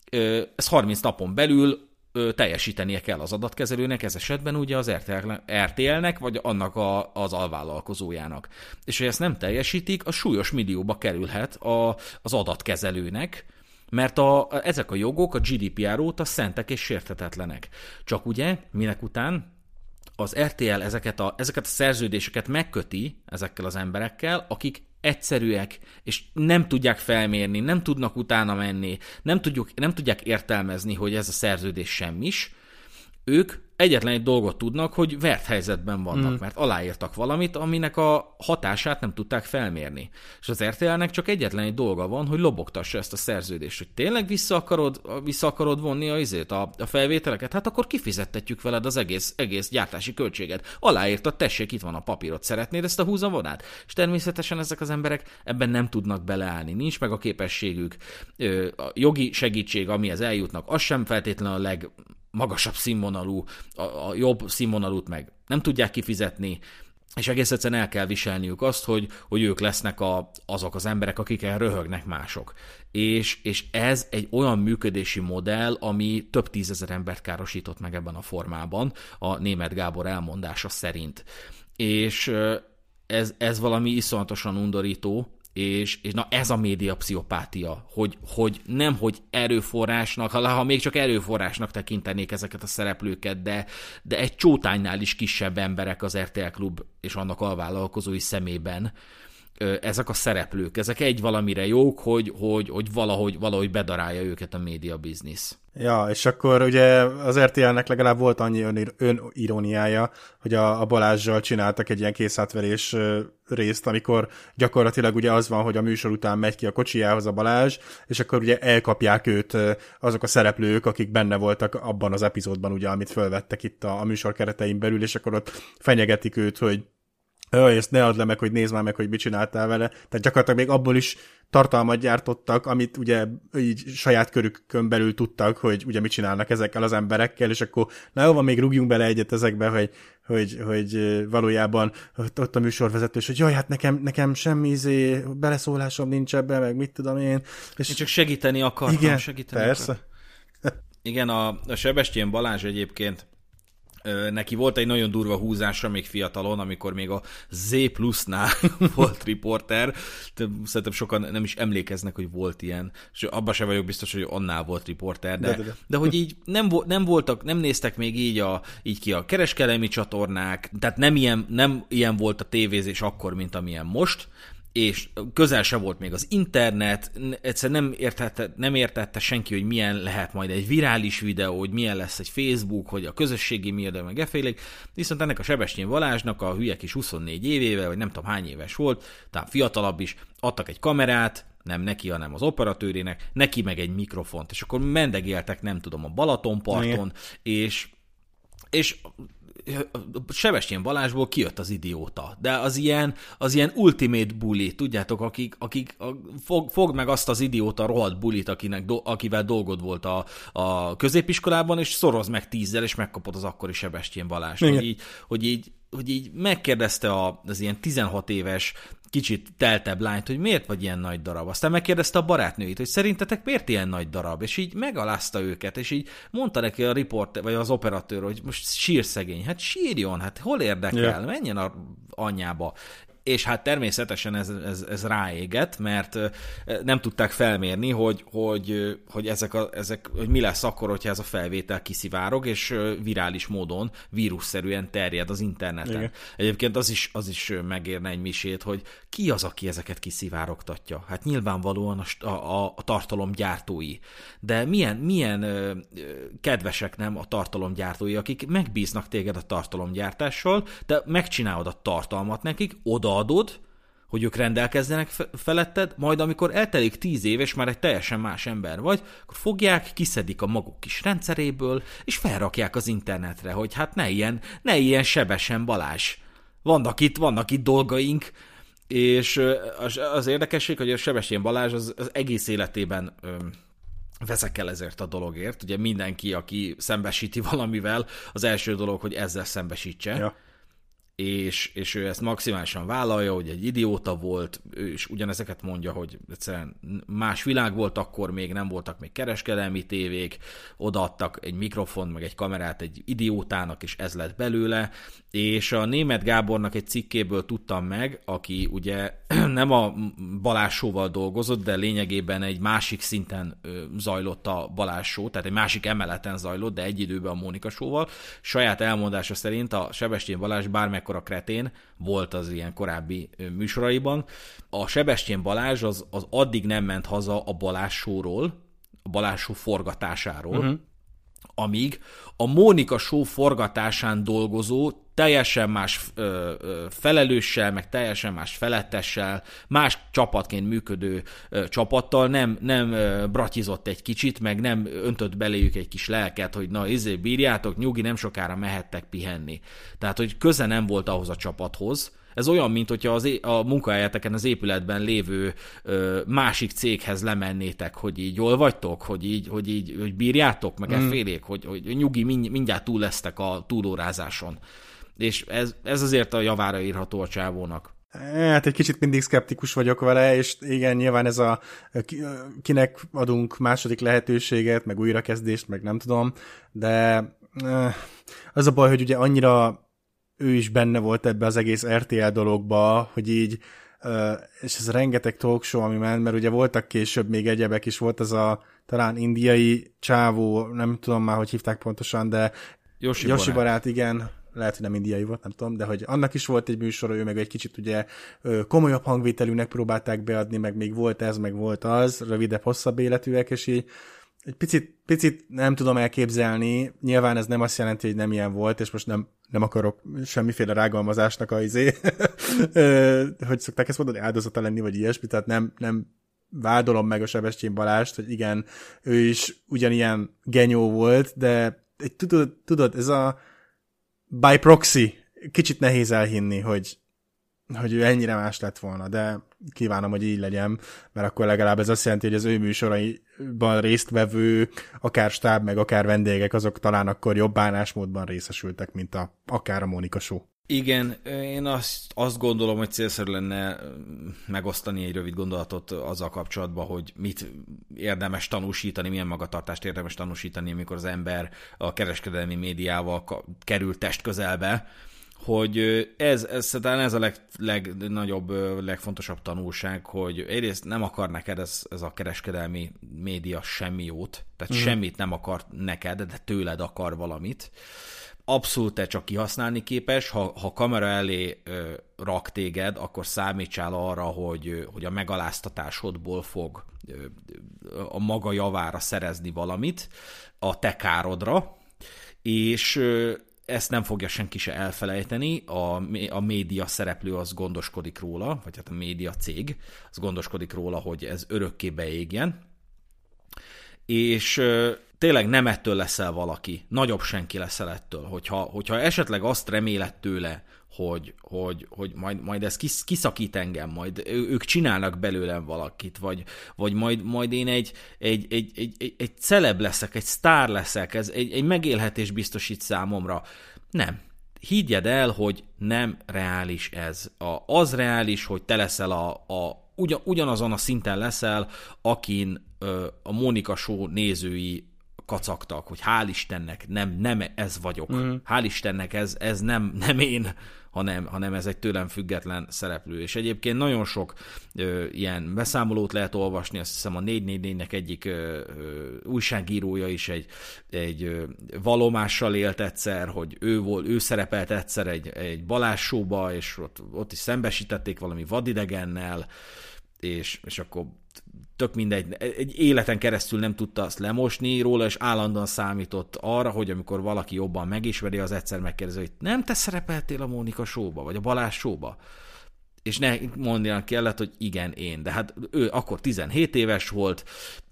ez 30 napon belül teljesítenie kell az adatkezelőnek, ez esetben ugye az RTL-nek, vagy annak az alvállalkozójának. És ha ezt nem teljesítik, az súlyos millióba kerülhet az adatkezelőnek, mert ezek a jogok a GDPR óta szentek és sérthetetlenek. Csak ugye, minek után az RTL ezeket a szerződéseket megköti ezekkel az emberekkel, akik egyszerűek, és nem tudják felmérni, nem tudnak utána menni, nem tudják értelmezni, hogy ez a szerződés semmis. Ők egyetlen egy dolgot tudnak, hogy vert helyzetben vannak, mert aláírtak valamit, aminek a hatását nem tudták felmérni. És az RTL-nek csak egyetlen egy dolga van, hogy lobogtassa ezt a szerződést, hogy tényleg vissza akarod vonni a felvételeket, hát akkor kifizettetjük veled az egész gyártási költséget. Aláírtad, tessék, itt van a papírod, szeretnéd ezt a húzavonát? És természetesen ezek az emberek ebben nem tudnak beleállni, nincs meg a képességük, a jogi segítség, amihez eljutnak, az sem feltétlenül a legmagasabb színvonalú, a jobb színvonalút meg nem tudják kifizetni, és egész egyszerűen el kell viselniük azt, hogy ők lesznek azok az emberek, akikkel röhögnek mások. És ez egy olyan működési modell, ami több 10 000 embert károsított meg ebben a formában, a Németh Gábor elmondása szerint. És ez valami iszonyatosan undorító, és na ez a médiapszichopátia, hogy nemhogy erőforrásnak, ha még csak erőforrásnak tekintenék ezeket a szereplőket, de egy csótánynál is kisebb emberek az RTL Klub és annak alvállalkozói szemében, ezek a szereplők, ezek egy valamire jók, hogy valahogy bedarálja őket a média biznisz. Ja, és akkor ugye az RTL-nek legalább volt annyi öniróniája, hogy a Balázssal csináltak egy ilyen készátverés részt, amikor gyakorlatilag ugye az van, hogy a műsor után megy ki a kocsijához a Balázs, és akkor ugye elkapják őt azok a szereplők, akik benne voltak abban az epizódban, ugye, amit fölvettek itt a műsor keretein belül, és akkor ott fenyegetik őt, hogy ezt ne add le meg, hogy nézd már meg, hogy mit csináltál vele. Tehát gyakorlatilag még abból is tartalmat gyártottak, amit ugye így saját körükön belül tudtak, hogy ugye mit csinálnak ezekkel az emberekkel, és akkor na jó, van, még rúgjunk bele egyet ezekbe, hogy valójában ott a műsorvezető, hogy jaj, hát nekem semmi beleszólásom nincs ebbe, meg mit tudom én. És én csak segíteni akartam. Igen, segíteni persze. Igen, a Sebestyén Balázs egyébként neki volt egy nagyon durva húzása még fiatalon, amikor még a Z Plus-nál volt riporter. Szerintem sokan nem is emlékeznek, hogy volt ilyen. És abban sem vagyok biztos, hogy annál volt riporter, de hogy így nem néztek még így ki a kereskedelmi csatornák, tehát nem ilyen volt a tévézés akkor, mint amilyen most, és közel se volt még az internet, egyszerűen nem értette senki, hogy milyen lehet majd egy virális videó, hogy milyen lesz egy Facebook, hogy a közösségi média, meg effélék, viszont ennek a Sebestyén Balázsnak a hülye kis 24 évével, vagy nem tudom hány éves volt, tehát fiatalabb is, adtak egy kamerát, nem neki, hanem az operatőrének, neki meg egy mikrofont, és akkor mendegéltek, nem tudom, a Balatonparton, és Sebestyén Balázsból kijött az idióta, de az ilyen ultimate bully, tudjátok, akik fogd meg azt az idióta rohadt bullit, akivel dolgod volt a középiskolában, és szorozd meg 10-zel, és megkapod az akkori Sebestyén Balázs. Hogy így megkérdezte az ilyen 16 éves, kicsit teltebb lányt, hogy miért vagy ilyen nagy darab. Aztán megkérdezte a barátnőit, hogy szerintetek miért ilyen nagy darab, és így megalázta őket, és így mondta neki a riporter, vagy az operatőr, hogy most sír szegény. Hát sírjon, hát hol érdekel, menjen a anyjába. És hát természetesen ez ráégett, mert nem tudták felmérni, hogy hogy mi lesz akkor, hogyha ez a felvétel kiszivárog, és virális módon, vírusszerűen terjed az interneten. Igen. Egyébként az is megérne egy misét, hogy ki az, aki ezeket kiszivárogtatja? Hát nyilvánvalóan a tartalomgyártói. De milyen kedvesek nem a tartalomgyártói, akik megbíznak téged a tartalomgyártással, de megcsinálod a tartalmat nekik, odaadod, hogy ők rendelkezzenek feletted, majd amikor eltelik 10 év, és már egy teljesen más ember vagy, akkor fogják, kiszedik a maguk kis rendszeréből, és felrakják az internetre, hogy hát ne ilyen Sebesen Balázs. Vannak itt dolgaink, és az érdekesség, hogy a Sebestyén Balázs az egész életében veszekel ezért a dologért. Ugye mindenki, aki szembesíti valamivel, az első dolog, hogy ezzel szembesítse. Ja. És ő ezt maximálisan vállalja, hogy egy idióta volt, ő is ugyanezeket mondja, hogy egyszerűen más világ volt akkor, még nem voltak még kereskedelmi tévék, odaadtak egy mikrofont, meg egy kamerát egy idiótának, és ez lett belőle, és a Németh Gábornak egy cikkéből tudtam meg, aki ugye nem a Balázs Show-val dolgozott, de lényegében egy másik szinten zajlott a Balázs Show, tehát egy másik emeleten zajlott, de egy időben a Mónika Show-val. Saját elmondása szerint a Sebestyén Balázs bármekkora kretén volt az ilyen korábbi műsoraiban. A Sebestyén Balázs az addig nem ment haza a Balázs Show-ról, a Balázs Show forgatásáról, amíg a Mónika Show forgatásán dolgozó, teljesen más felelőssel, meg teljesen más felettessel, más csapatként működő csapattal nem bratyizott egy kicsit, meg nem öntött beléjük egy kis lelket, hogy na, bírjátok, nyugi, nem sokára mehettek pihenni. Tehát, hogy köze nem volt ahhoz a csapathoz. Ez olyan, mint hogyha a munkahelyeteken az épületben lévő másik céghez lemennétek, hogy így jól vagytok, hogy bírjátok, meg effélék, hogy nyugi, mindjárt túl lesztek a túlórázáson. És ez azért a javára írható a csávónak. Hát egy kicsit mindig szkeptikus vagyok vele, és igen, nyilván ez kinek adunk második lehetőséget, meg újrakezdést, meg nem tudom, de az a baj, hogy ugye annyira ő is benne volt ebbe az egész RTL dologba, hogy így, és ez rengeteg talk show, ami ment, mert ugye voltak később még egyebek is, volt az a talán indiai csávó, nem tudom már, hogy hívták pontosan, de Yoshi barát, igen, lehet, hogy nem indiai volt, nem tudom, de hogy annak is volt egy műsor, ő meg egy kicsit ugye komolyabb hangvételűnek próbálták beadni, meg még volt ez, meg volt az, rövidebb, hosszabb életűek, és így egy picit nem tudom elképzelni, nyilván ez nem azt jelenti, hogy nem ilyen volt, és most nem akarok semmiféle rágalmazásnak hogy szokták ezt mondani, áldozata lenni, vagy ilyesmi, tehát nem vádolom meg a Sebestyén Balást, hogy igen, ő is ugyanilyen genyó volt, de tudod, ez a by proxy, kicsit nehéz elhinni, hogy ő ennyire más lett volna, de kívánom, hogy így legyen, mert akkor legalább ez azt jelenti, hogy az ő műsoraiban résztvevő, akár stáb, meg akár vendégek, azok talán akkor jobb bánásmódban részesültek, mint akár a Mónika Show. Igen, én azt gondolom, hogy célszerű lenne megosztani egy rövid gondolatot azzal kapcsolatban, hogy mit érdemes tanúsítani, milyen magatartást érdemes tanúsítani, amikor az ember a kereskedelmi médiával kerül testközelbe, hogy talán ez a legnagyobb, legfontosabb tanulság, hogy egyrészt nem akar neked ez a kereskedelmi média semmi jót, tehát semmit nem akar neked, de tőled akar valamit. Abszolút te csak kihasználni képes, ha kamera elé rak téged, akkor számítsál arra, hogy a megaláztatásodból fog a maga javára szerezni valamit, a te károdra, és ezt nem fogja senki se elfelejteni, a média szereplő az gondoskodik róla, vagy hát a média cég az gondoskodik róla, hogy ez örökké beégjen, és tényleg nem ettől leszel valaki, nagyobb senki leszel ettől, hogyha esetleg azt reméled tőle, hogy majd ez kiszakít engem, majd ők csinálnak belőlem valakit, vagy majd én egy celeb leszek, egy sztár leszek, ez egy megélhetés biztosít számomra. Nem. Higgyed el, hogy nem reális ez. Az reális, hogy te leszel ugyanazon a szinten leszel, akin a Mónika Show nézői kacagtak, hogy hál' Istennek nem ez vagyok. Hál' Istennek ez nem én, hanem ez egy tőlem független szereplő. És egyébként nagyon sok ilyen beszámolót lehet olvasni, azt hiszem a 444-nek egyik újságírója is egy valomással élt egyszer, hogy ő szerepelt egyszer egy Balázs show-ba, és ott is szembesítették valami vadidegennel, és akkor tök mindegy, egy életen keresztül nem tudta azt lemosni róla, és állandóan számított arra, hogy amikor valaki jobban megismeri, az egyszer megkérdezi, hogy nem te szerepeltél a Mónika Show-ba, vagy a Balázs Show-ba? És ne mondjanak kellett, hogy igen, én. De hát ő akkor 17 éves volt,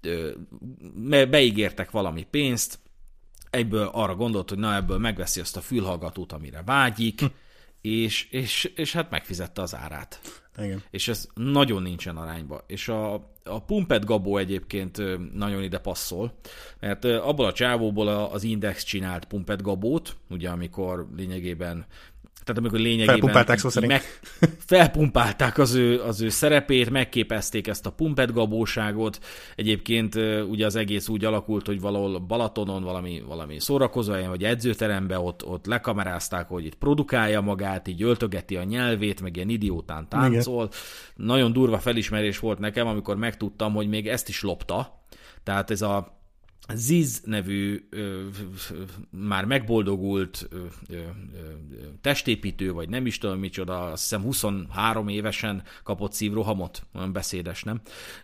beígértek valami pénzt, egyből arra gondolt, hogy na ebből megveszi azt a fülhallgatót, amire vágyik, és hát megfizette az árát. Igen. És ez nagyon nincsen arányba. És a Pumped Gabó egyébként nagyon ide passzol, mert abból a csávóból az Index csinált Pumped Gabót, ugye amikor lényegében felpumpálták szó szerint. Felpumpálták az ő szerepét, megképezték ezt a Pumped Gabóságot. Egyébként ugye az egész úgy alakult, hogy valahol Balatonon valami szórakozóhelyen, vagy edzőteremben ott lekamerázták, hogy itt produkálja magát, így öltögeti a nyelvét, meg ilyen idiótán táncol. Igen. Nagyon durva felismerés volt nekem, amikor megtudtam, hogy még ezt is lopta. Tehát ez a Ziz nevű már megboldogult testépítő, vagy nem is tudom micsoda, azt hiszem 23 évesen kapott szívrohamot, olyan beszédes, nem?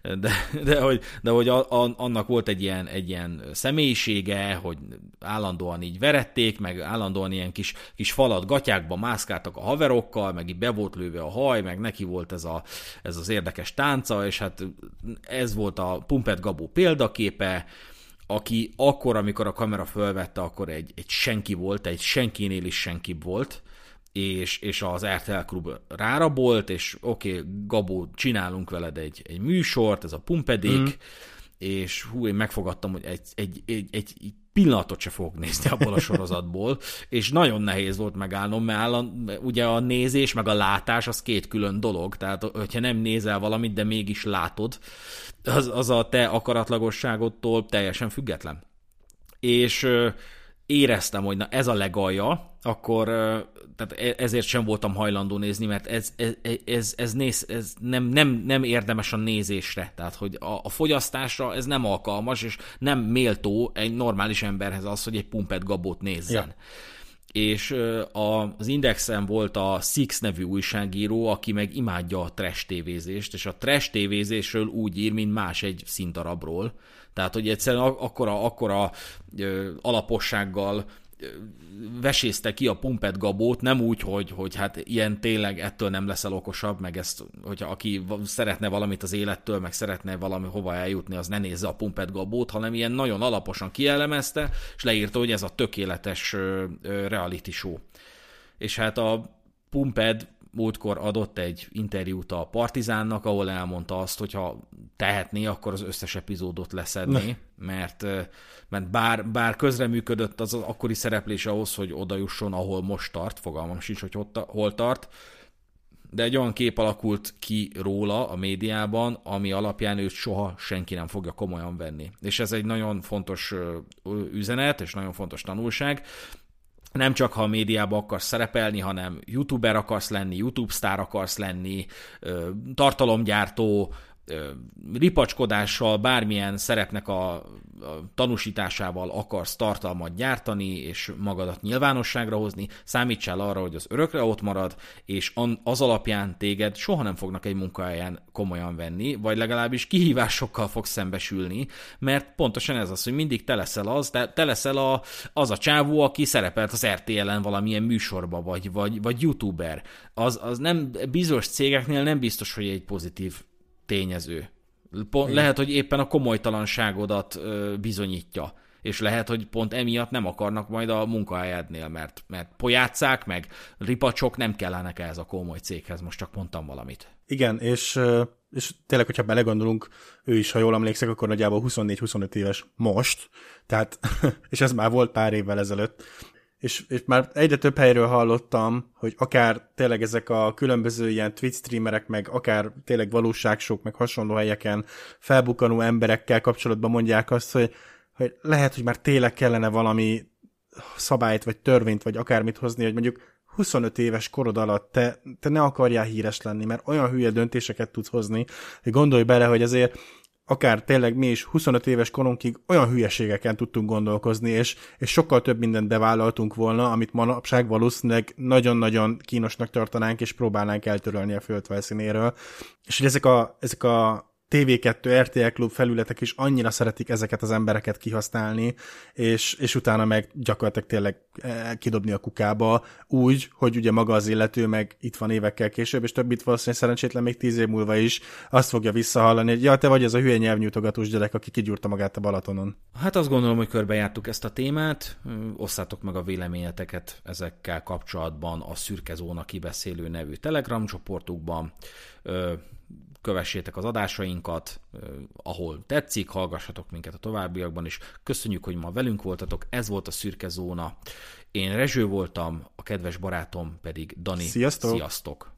De hogy annak volt egy ilyen személyisége, hogy állandóan így verették, meg állandóan ilyen kis falat gatyákba mászkáltak a haverokkal, meg így be volt lőve a haj, meg neki volt ez az érdekes tánca, és hát ez volt a Pumped Gabó példaképe, aki akkor, amikor a kamera fölvette, akkor egy senki volt, egy senkinél is senkibb volt, és az RTL Klub rárabolt, és oké, Gabó, csinálunk veled egy műsort, ez a Pumpedék, és én megfogadtam, hogy egy pillanatot se fogok nézni abból a sorozatból, és nagyon nehéz volt megállnom, mert ugye a nézés meg a látás az két külön dolog, tehát hogyha nem nézel valamit, de mégis látod, az a te akaratlagosságodtól teljesen független. És éreztem, hogy na ez a legalja, akkor tehát ezért sem voltam hajlandó nézni, mert ez nem érdemes a nézésre. Tehát, hogy a fogyasztásra ez nem alkalmas, és nem méltó egy normális emberhez az, hogy egy Pumped Gabót nézzen. Ja. és az Indexen volt a Six nevű újságíró, aki meg imádja a trash tévézést, és a trash tévézésről úgy ír, mint más egy színdarabról. Tehát, hogy egyszerűen akkora alapossággal vesészte ki a Pumped Gabót, nem úgy, hogy hát ilyen tényleg ettől nem leszel okosabb, meg ezt, hogyha aki szeretne valamit az élettől, meg szeretne valami hova eljutni, az ne nézze a Pumped Gabót, hanem ilyen nagyon alaposan kielemezte, és leírta, hogy ez a tökéletes reality show. És hát a Pumped múltkor adott egy interjút a Partizánnak, ahol elmondta azt, hogy ha tehetné, akkor az összes epizódot leszedné, mert bár közreműködött az akkori szereplés ahhoz, hogy oda jusson, ahol most tart, fogalmam sincs, hogy hol tart, de egy olyan kép alakult ki róla a médiában, ami alapján őt soha senki nem fogja komolyan venni. És ez egy nagyon fontos üzenet, és nagyon fontos tanulság. Nem csak ha a médiában akarsz szerepelni, hanem youtuber akarsz lenni, YouTube sztár akarsz lenni, tartalomgyártó, ripacskodással, bármilyen szerepnek a tanúsításával akarsz tartalmat gyártani, és magadat nyilvánosságra hozni, számítsál arra, hogy az örökre ott marad, és az alapján téged soha nem fognak egy munkahelyen komolyan venni, vagy legalábbis kihívásokkal fogsz szembesülni, mert pontosan ez az, hogy mindig te leszel az a csávó, aki szerepelt az RTL-en valamilyen műsorba, vagy youtuber. Az nem, bizonyos cégeknél nem biztos, hogy egy pozitív tényező. Lehet, hogy éppen a komolytalanságodat bizonyítja, és lehet, hogy pont emiatt nem akarnak majd a munkahelyednél, mert pojácák, meg ripacsok nem kellenek ehhez a komoly céghez, most csak mondtam valamit. Igen, és tényleg, hogyha belegondolunk, ő is, ha jól emlékszek, akkor nagyjából 24-25 éves most, tehát, és ez már volt pár évvel ezelőtt, és már egyre több helyről hallottam, hogy akár tényleg ezek a különböző ilyen Twitch streamerek, meg akár tényleg valóságsók, meg hasonló helyeken felbukkanó emberekkel kapcsolatban mondják azt, hogy lehet, hogy már tényleg kellene valami szabályt, vagy törvényt, vagy akármit hozni, hogy mondjuk 25 éves korod alatt te ne akarjál híres lenni, mert olyan hülye döntéseket tudsz hozni, hogy gondolj bele, hogy azért akár tényleg mi is 25 éves korunkig olyan hülyeségeken tudtunk gondolkozni, és sokkal több mindent bevállaltunk volna, amit manapság valószínűleg nagyon-nagyon kínosnak tartanánk, és próbálnánk eltörölni a föld felszínéről. És hogy ezek a TV2, RTL Klub felületek is annyira szeretik ezeket az embereket kihasználni, és utána meg gyakorlatilag tényleg kidobni a kukába, úgy, hogy ugye maga az illető meg itt van évekkel később, és többit valószínűleg szerencsétlen még 10 év múlva is azt fogja visszahallani, hogy ja, te vagy az a hülye nyelvnyújtogatós gyerek, aki kigyúrta magát a Balatonon. Hát azt gondolom, hogy körbejártuk ezt a témát, osszátok meg a véleményeteket ezekkel kapcsolatban a Szürke Zóna Kibeszélő nevű Telegram csoportukban. Kövessétek az adásainkat, ahol tetszik, hallgassatok minket a továbbiakban is. Köszönjük, hogy ma velünk voltatok, ez volt a Szürke Zóna. Én Rezső voltam, a kedves barátom pedig Dani. Sziasztok! Sziasztok!